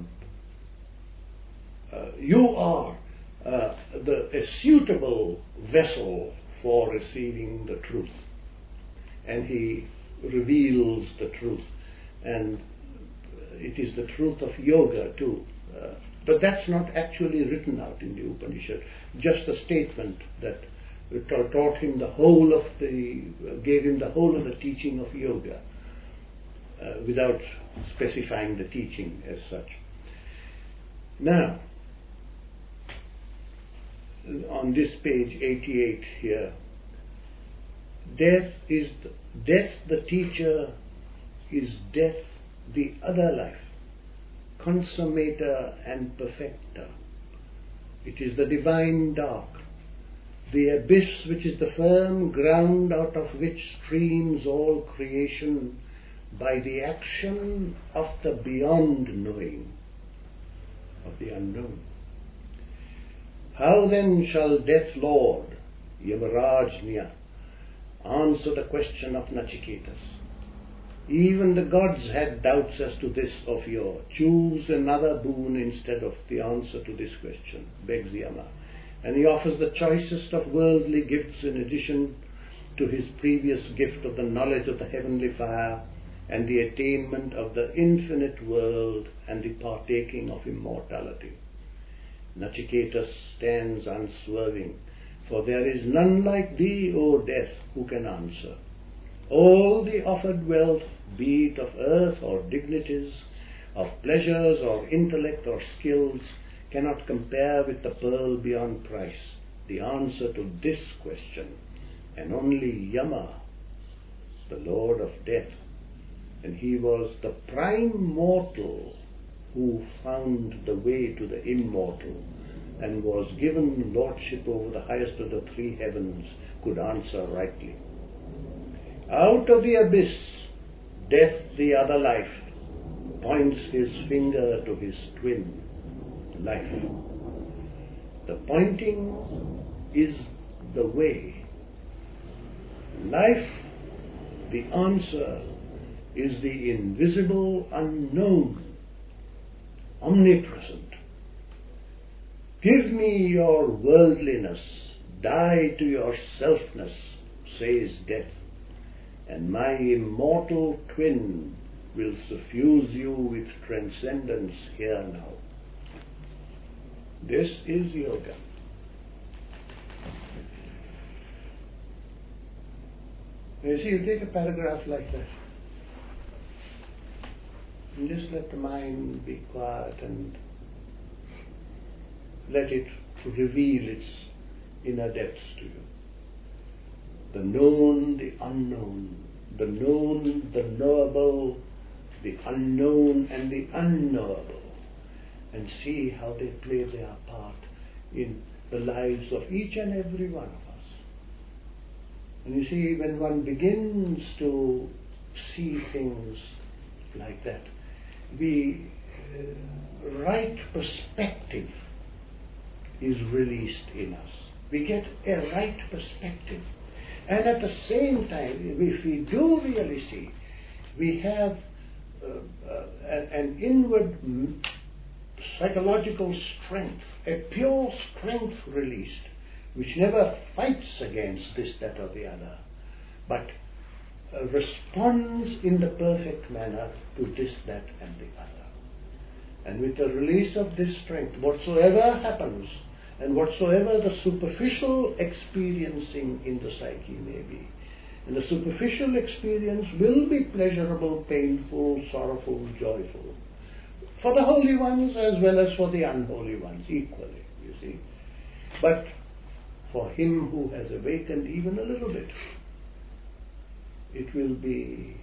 uh, you are uh, the, a suitable vessel for receiving the truth. And he reveals the truth. And it is the truth of yoga too. Uh, but that's not actually written out in the Upanishad. Just a statement that taught him the whole of the, gave him the whole of the teaching of yoga, uh, without specifying the teaching as such. Now, on this page eighty-eight here, Death is the, death the teacher is death the other life, consummator and perfecter. It is the divine dark, the abyss which is the firm ground out of which streams all creation by the action of the beyond knowing, of the unknown. How then shall Death Lord, Yamarajnya, answer the question of Nachiketas? Even the gods had doubts as to this of yore. Choose another boon instead of the answer to this question, begs Yama. And he offers the choicest of worldly gifts in addition to his previous gift of the knowledge of the heavenly fire and the attainment of the infinite world and the partaking of immortality. Nachiketas stands unswerving, for there is none like thee, O Death, who can answer. All the offered wealth, be it of earth or dignities, of pleasures or intellect or skills, cannot compare with the pearl beyond price, the answer to this question, and only Yama, the Lord of Death, and he was the prime mortal who found the way to the immortal and was given lordship over the highest of the three heavens, could answer rightly. Out of the abyss, Death, the other life, points his finger to his twin, life. The pointing is the way. Life, the answer, is the invisible unknown, omnipresent. Give me your worldliness, die to your selfness, says Death, and my immortal twin will suffuse you with transcendence here now. This is yoga. You see, you take a paragraph like that, and just let the mind be quiet and let it reveal its inner depths to you. The known, the unknown, the known, the knowable, the unknown and the unknowable, and see how they play their part in the lives of each and every one of us. And you see, when one begins to see things like that, the uh, right perspective is released in us. We get a right perspective. And at the same time, if we do really see, we have uh, uh, an, an inward psychological strength, a pure strength released, which never fights against this, that or the other, but uh, responds in the perfect manner to this, that and the other. And with the release of this strength, whatsoever happens, and whatsoever the superficial experiencing in the psyche may be, and the superficial experience will be pleasurable, painful, sorrowful, joyful, for the holy ones as well as for the unholy ones, equally, you see. But for him who has awakened even a little bit, it will be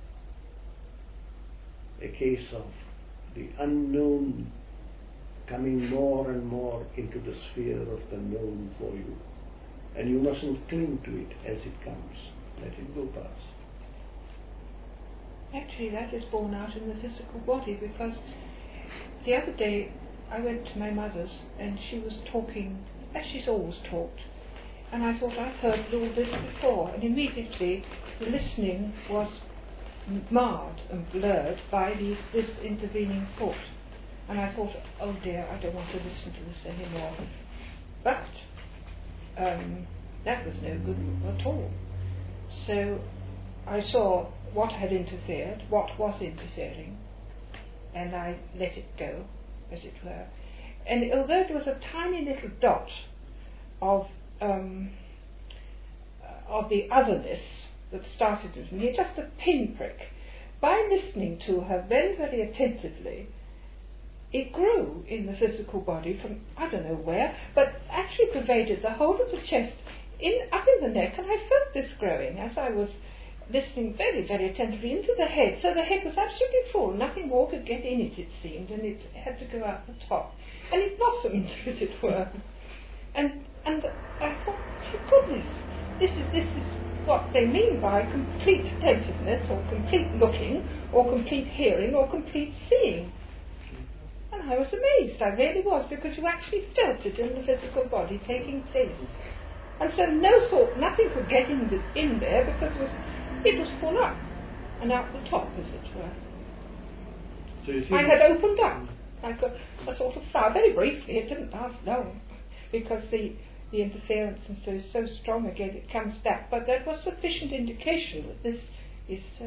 a case of the unknown coming more and more into the sphere of the known for you. And you mustn't cling to it as it comes. Let it go past. Actually, that is borne out in the physical body, because the other day I went to my mother's and she was talking as she's always talked. And I thought, I've heard all this before. And immediately the listening was marred and blurred by these, this intervening thought. And I thought, oh dear, I don't want to listen to this anymore. But um, that was no good at all. So I saw what had interfered, what was interfering, and I let it go, as it were. And although it was a tiny little dot of um, of the otherness that started with me, just a pinprick, by listening to her very, very attentively, it grew in the physical body from I don't know where, but actually pervaded the whole of the chest in up in the neck, and I felt this growing as I was listening very, very attentively into the head. So the head was absolutely full, nothing more could get in it, it seemed, and it had to go out the top. And it blossomed, as it were. And and I thought, my goodness, this is this is what they mean by complete attentiveness, or complete looking, or complete hearing, or complete seeing. And I was amazed, I really was, because you actually felt it in the physical body taking place. And so no thought, nothing could get in, the, in there, because it was, it was full up, and out the top, as it were. So you see, I had opened up, like a, a sort of flower, very briefly, it didn't last long, because the, the interference and so is so strong again, it comes back. But that was sufficient indication that this is so.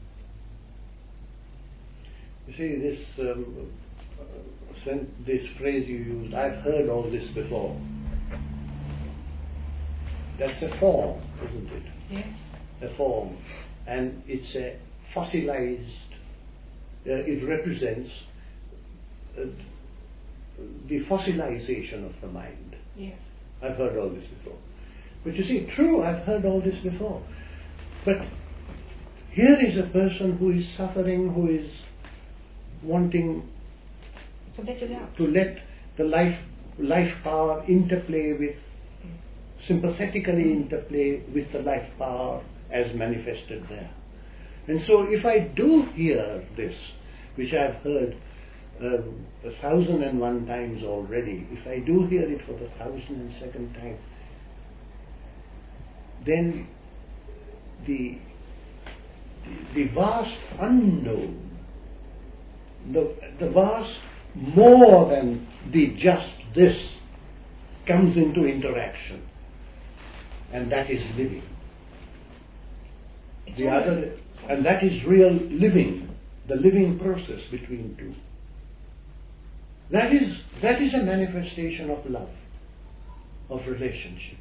You see, this um, sent this phrase you used, I've heard all this before. That's a form, isn't it? Yes. A form. And it's a fossilized, uh, it represents uh, the fossilization of the mind. Yes. I've heard all this before. But you see, true, I've heard all this before. But here is a person who is suffering, who is wanting To let it out. to let the life life power interplay with, sympathetically interplay with the life power as manifested there. And so if I do hear this, which I've heard um, a thousand and one times already, if I do hear it for the thousand and second time, then the, the, the vast unknown, the, the vast more than the just this comes into interaction, and that is living. It's The always- other, and that is real living, the living process between two. That is that is a manifestation of love, of relationship.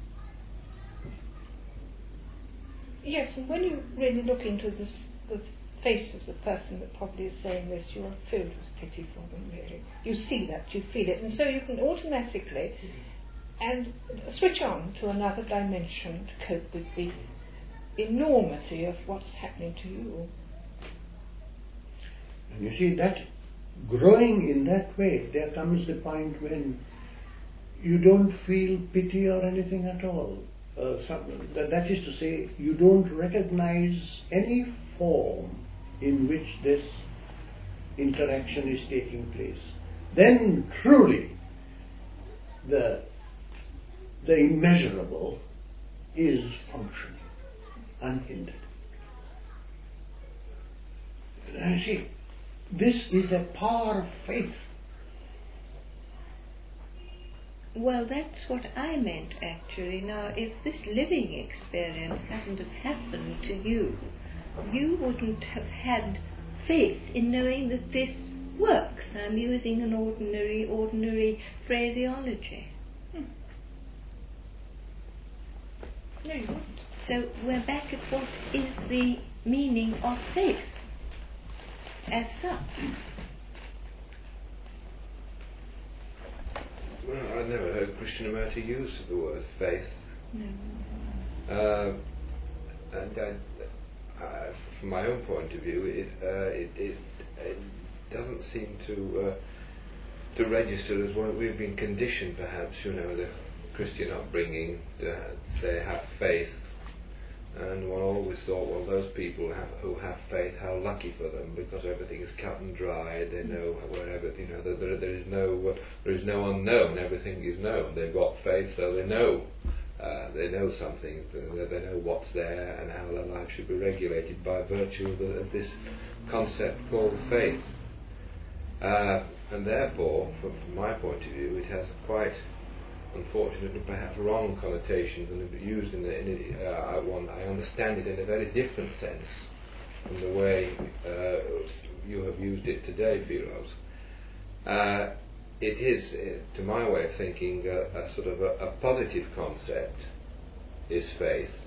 Yes, and when you really look into this, the face of the person that probably is saying this, you are filled with pity for them, really. You see that, you feel it, and so you can automatically and switch on to another dimension to cope with the enormity of what's happening to you. And you see that growing in that way, there comes the point when you don't feel pity or anything at all. Uh, some, that, that is to say, you don't recognize any form in which this interaction is taking place. Then truly the the immeasurable is functioning unhindered. And see, this is a power of faith. Well, that's what I meant actually. Now, if this living experience hadn't have happened to you, you wouldn't have had faith in knowing that this works. I'm using an ordinary, ordinary phraseology. Hmm. No, you wouldn't. So we're back at what is the meaning of faith as such. Well, I've never heard Krishnamurti use the word faith. No. Uh, and I, I, from my own point of view, it uh, it, it, it doesn't seem to uh, to register as what we've been conditioned, perhaps, you know, the Christian upbringing to say have faith. And one always thought, well, those people have, who have faith, how lucky for them, because everything is cut and dried. They know wherever, you know, there, there is no, uh, there is no unknown. Everything is known. They've got faith, so they know, uh, they know something. They, they know what's there and how their life should be regulated by virtue of, the, of this concept called faith. Uh, and therefore, from, from my point of view, it has quite unfortunate and perhaps wrong connotations, and used in, the, in a, uh, one, I understand it in a very different sense from the way uh, you have used it today, Philos. Uh, it is, uh, to my way of thinking, uh, a sort of a, a positive concept is faith,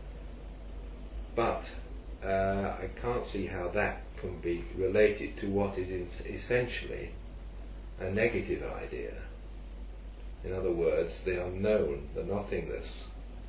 but uh, I can't see how that can be related to what is in, essentially a negative idea. In other words, the unknown, the nothingness,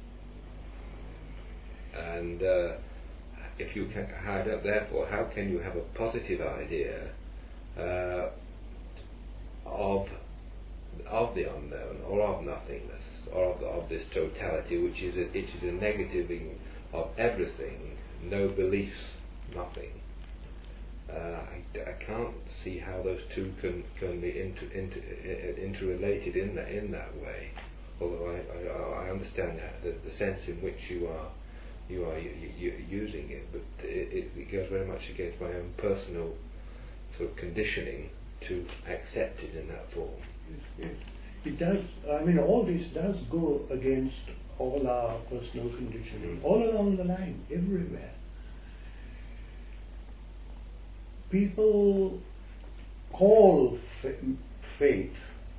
and uh, if you can, how, therefore, how can you have a positive idea uh, of of the unknown, or of nothingness, or of, of this totality, which is a, it is a negativing of everything, no beliefs, nothing. Uh, I, I can't see how those two can can be inter, inter, interrelated in that in that way. Although I, I, I understand that, the, the sense in which you are you are you, you, using it, but it, it goes very much against my own personal sort of conditioning to accept it in that form. It, it does. I mean, all this does go against all our personal conditioning, all along the line, everywhere. People call fa- faith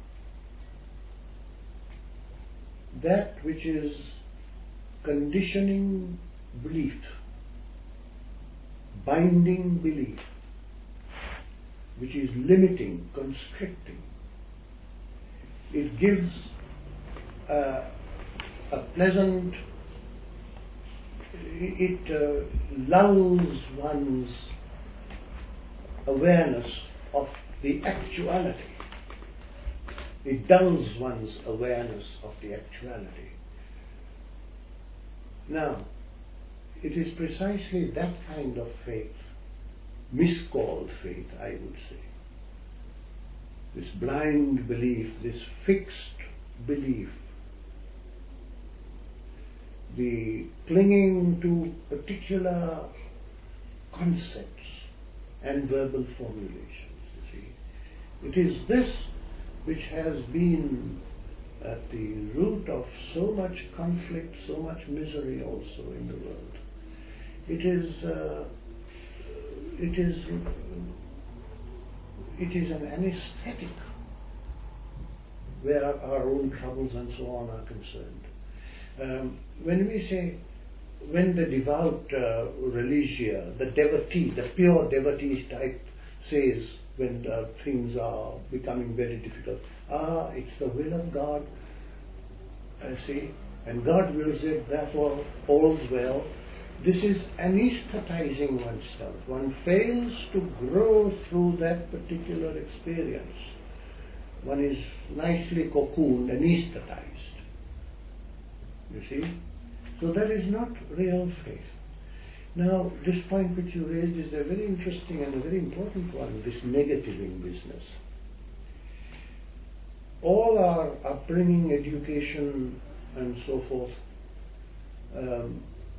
that which is conditioning belief, binding belief, which is limiting, constricting. It gives uh, a pleasant, it uh, lulls one's awareness of the actuality. It dulls one's awareness of the actuality. Now, it is precisely that kind of faith, miscalled faith, I would say. This blind belief, this fixed belief, the clinging to particular concepts and verbal formulations, you see. It is this which has been at the root of so much conflict, so much misery also in the world. It is, uh, it is, it is an anesthetic where our own troubles and so on are concerned. Um, when we say, when the devout uh, religio, the devotee, the pure devotee type says, when uh, things are becoming very difficult, ah, it's the will of God, I see, and God wills it, therefore all's well. This is anesthetizing oneself. One fails to grow through that particular experience. One is nicely cocooned, anesthetized. You see? So that is not real faith. Now, this point which you raised is a very interesting and a very important one, this negativing business. All our upbringing, education, and so forth um,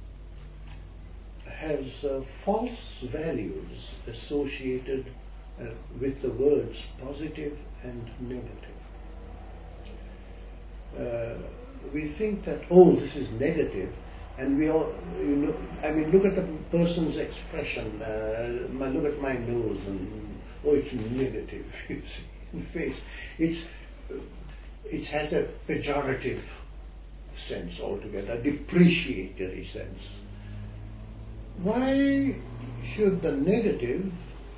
has uh, false values associated uh, with the words positive and negative. Uh, we think that, oh, this is negative, and we all, you know, I mean, look at the person's expression, uh, look at my nose, and oh, it's negative, you see, in face. It's, it has a pejorative sense altogether, a depreciatory sense. Why should the negative,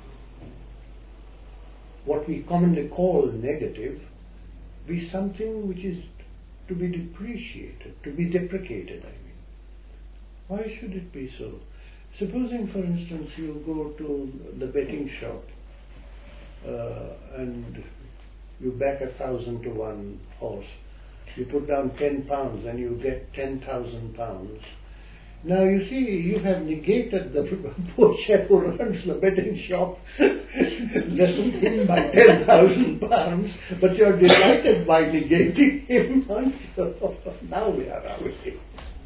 what we commonly call negative, be something which is to be depreciated, to be deprecated, I mean? Why should it be so? Supposing, for instance, you go to the betting shop uh, and you back a thousand to one horse. You put down ten pounds and you get ten thousand pounds. Now you see, you have negated the poor chap who runs the betting shop, lessened him by ten thousand pounds, but you're delighted by negating him. Now we are away.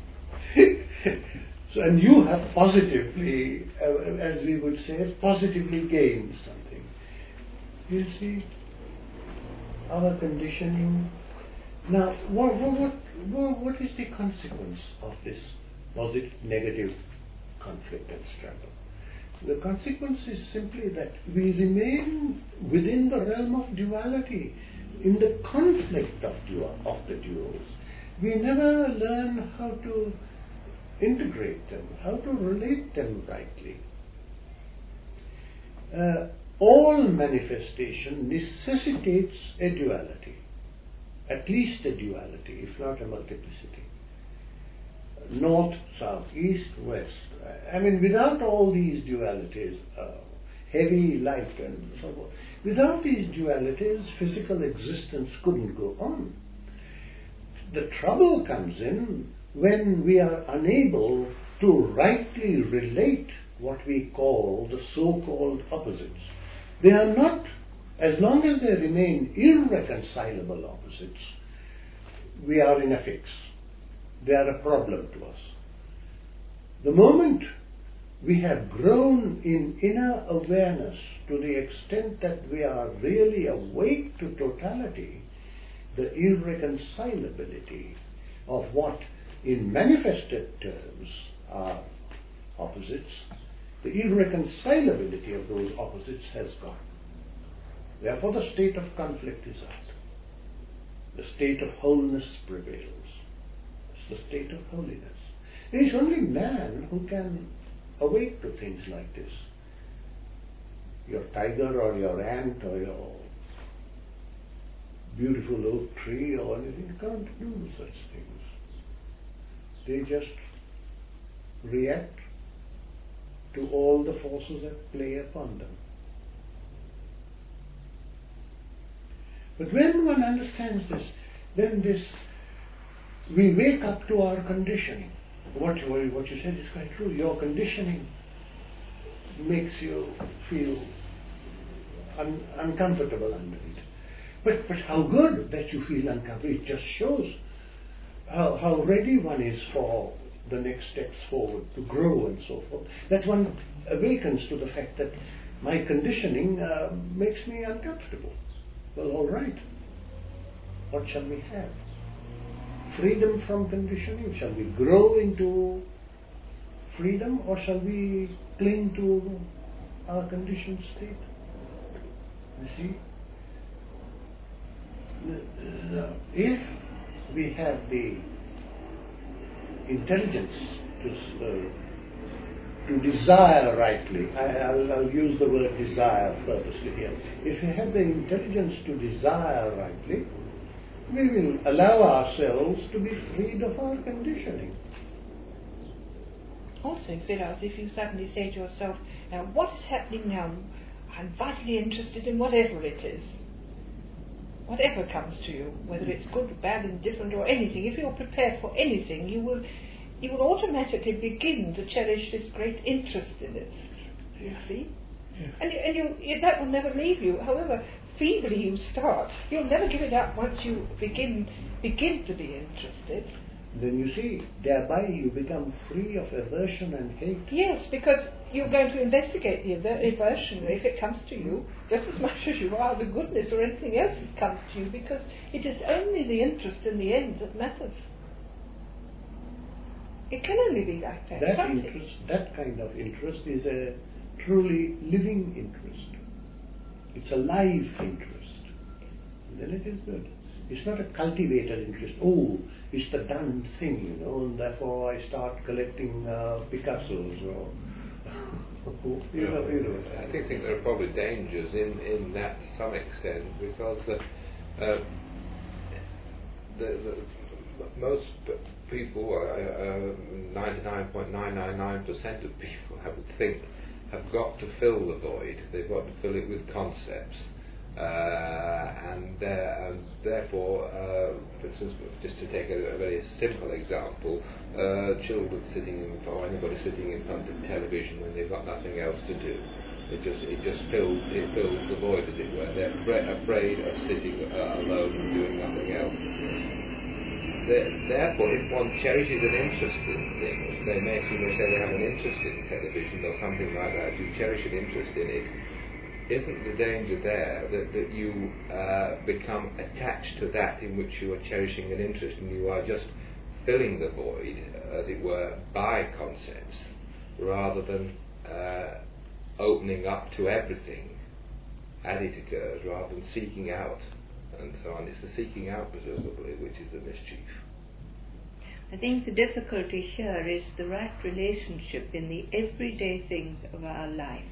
So, and you have positively, uh, as we would say, positively gained something. You see, our conditioning. Now, what, what, what, what is the consequence of this positive, negative conflict and struggle? The consequence is simply that we remain within the realm of duality, in the conflict of, dual, of the duals. We never learn how to integrate them, how to relate them rightly. Uh, all manifestation necessitates a duality, at least a duality, if not a multiplicity. north, south, east, west. I mean, without all these dualities, uh, heavy, light, and so forth, without these dualities, physical existence couldn't go on. The trouble comes in when we are unable to rightly relate what we call the so-called opposites. They are not, as long as they remain irreconcilable opposites, we are in a fix. They are a problem to us. The moment we have grown in inner awareness to the extent that we are really awake to totality, the irreconcilability of what in manifested terms are opposites, the irreconcilability of those opposites has gone. Therefore the state of conflict is out. The state of wholeness prevails. It's the state of holiness. It is only man who can awake to things like this. Your tiger or your ant or your beautiful oak tree or anything can't do such things. They just react to all the forces that play upon them. But when one understands this, then this, we wake up to our conditioning. What you, what you said is quite true. Your conditioning makes you feel un, uncomfortable under it. But, but how good that you feel uncomfortable. It just shows how, how ready one is for the next steps forward, to grow and so forth. That one awakens to the fact that my conditioning uh, makes me uncomfortable. Well, all right. What shall we have? Freedom from conditioning? Shall we grow into freedom, or shall we cling to our conditioned state? You see? If we have the intelligence to uh, to desire rightly, I, I'll, I'll use the word desire purposely here. If we have the intelligence to desire rightly, we will allow ourselves to be freed of our conditioning. Also, Vilas, if you suddenly say to yourself, now what is happening now? I'm vitally interested in whatever it is. Whatever comes to you, whether it's good, bad, indifferent, or anything, if you're prepared for anything, you will you will automatically begin to cherish this great interest in it. You Yeah. see? Yeah. And, and you, you, that will never leave you. However feebly you start, you'll never give it up once you begin begin to be interested. Then you see, thereby you become free of aversion and hate. Yes, because you're going to investigate the aver- aversion if it comes to you, just as much as you are the goodness or anything else that comes to you, because it is only the interest in the end that matters. It can only be like that. That can't interest, it? that kind of interest is a truly living interest. It's a live interest. And then it is good. It's not a cultivated interest. Oh, it's the done thing, you know, and therefore I start collecting uh, Picassos or you know, you know. I think, think there are probably dangers in, in that to some extent, because the, uh, the, the most people, ninety-nine point nine nine nine percent of people, I would think, have got to fill the void. They've got to fill it with concepts. Uh, and, uh, and therefore, uh, for instance, just to take a, a very simple example, uh, children sitting in, or anybody sitting in front of television when they've got nothing else to do, it just it just fills it fills the void, as it were. They're fra- afraid of sitting uh, alone and doing nothing else. They're, therefore, if one cherishes an interest in things, they may, you may say they have an interest in television or something like that. If you cherish an interest in it, isn't the danger there that, that you uh, become attached to that in which you are cherishing an interest, and you are just filling the void, as it were, by concepts, rather than uh, opening up to everything as it occurs, rather than seeking out and so on. It's the seeking out, presumably, which is the mischief. I think the difficulty here is the right relationship in the everyday things of our life.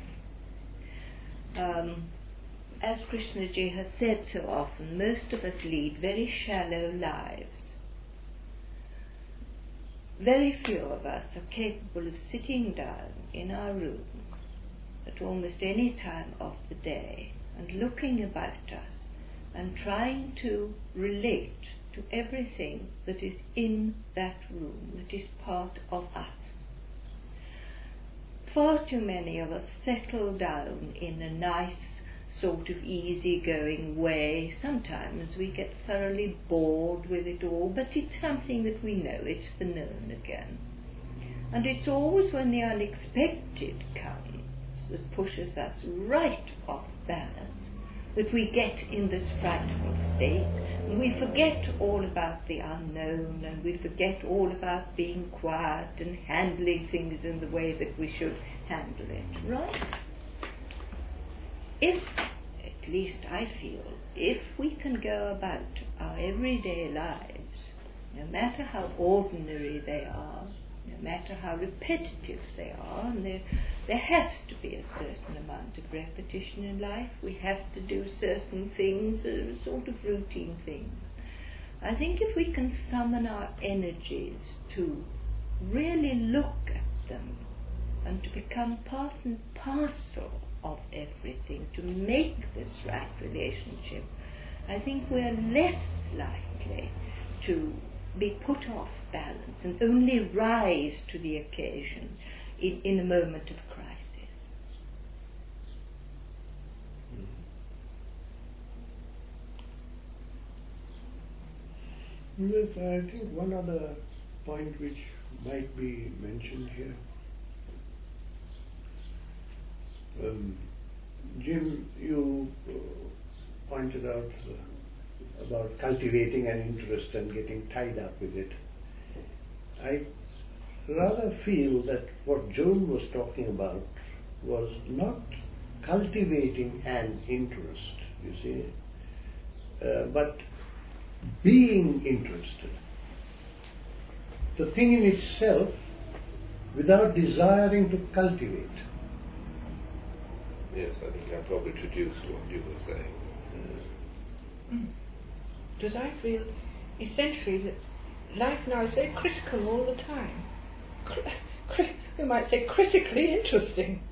Um, as Krishnaji has said so often, most of us lead very shallow lives. very few of us are capable of sitting down in our room at almost any time of the day and looking about us and trying to relate to everything that is in that room, that is part of us. Far too many of us settle down in a nice sort of easy-going way. Sometimes we get thoroughly bored with it all, but it's something that we know, it's the known again. And it's always when the unexpected comes that pushes us right off balance that we get in this frightful state, and we forget all about the unknown, and we forget all about being quiet and handling things in the way that we should handle it, right? If, at least I feel, if we can go about our everyday lives, no matter how ordinary they are, no matter how repetitive they are, and there, there has to be a certain amount of repetition in life, we have to do certain things, a sort of routine things. I think if we can summon our energies to really look at them and to become part and parcel of everything, to make this right relationship, I think we're less likely to be put off balance and only rise to the occasion in, in a moment of crisis. Yes, I think one other point which might be mentioned here. Um, Jim, you uh, pointed out uh, about cultivating an interest and getting tied up with it. I rather feel that what Joan was talking about was not cultivating an interest, you see, uh, but being interested. The thing in itself without desiring to cultivate. Yes, I think I probably traduced what you were saying. Mm. Because I feel essentially that life now is very critical all the time. Cri- cri- we might say critically interesting.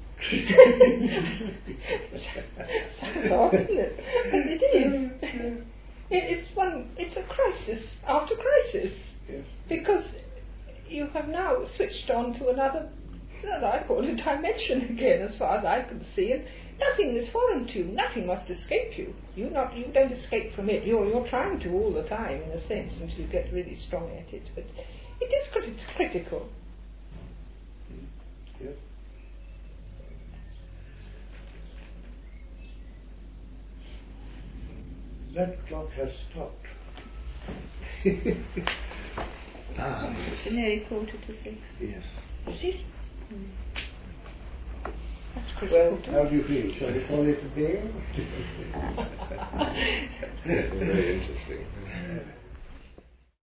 Sounds odd, isn't it? And it is. It is one. It's a crisis after crisis. Yes. Because you have now switched on to another, well, I call it dimension again, as far as I can see, and nothing is foreign to you. Nothing must escape you. You not. You don't escape from it. You're you're trying to all the time, in a sense, until you get really strong at it. But it is crit- critical. Yes. That clock has stopped. Ah. It's nearly quarter to six. Yes. Is it? Mm. That's critical. Well, how do you feel? Shall we call it a day? Very interesting.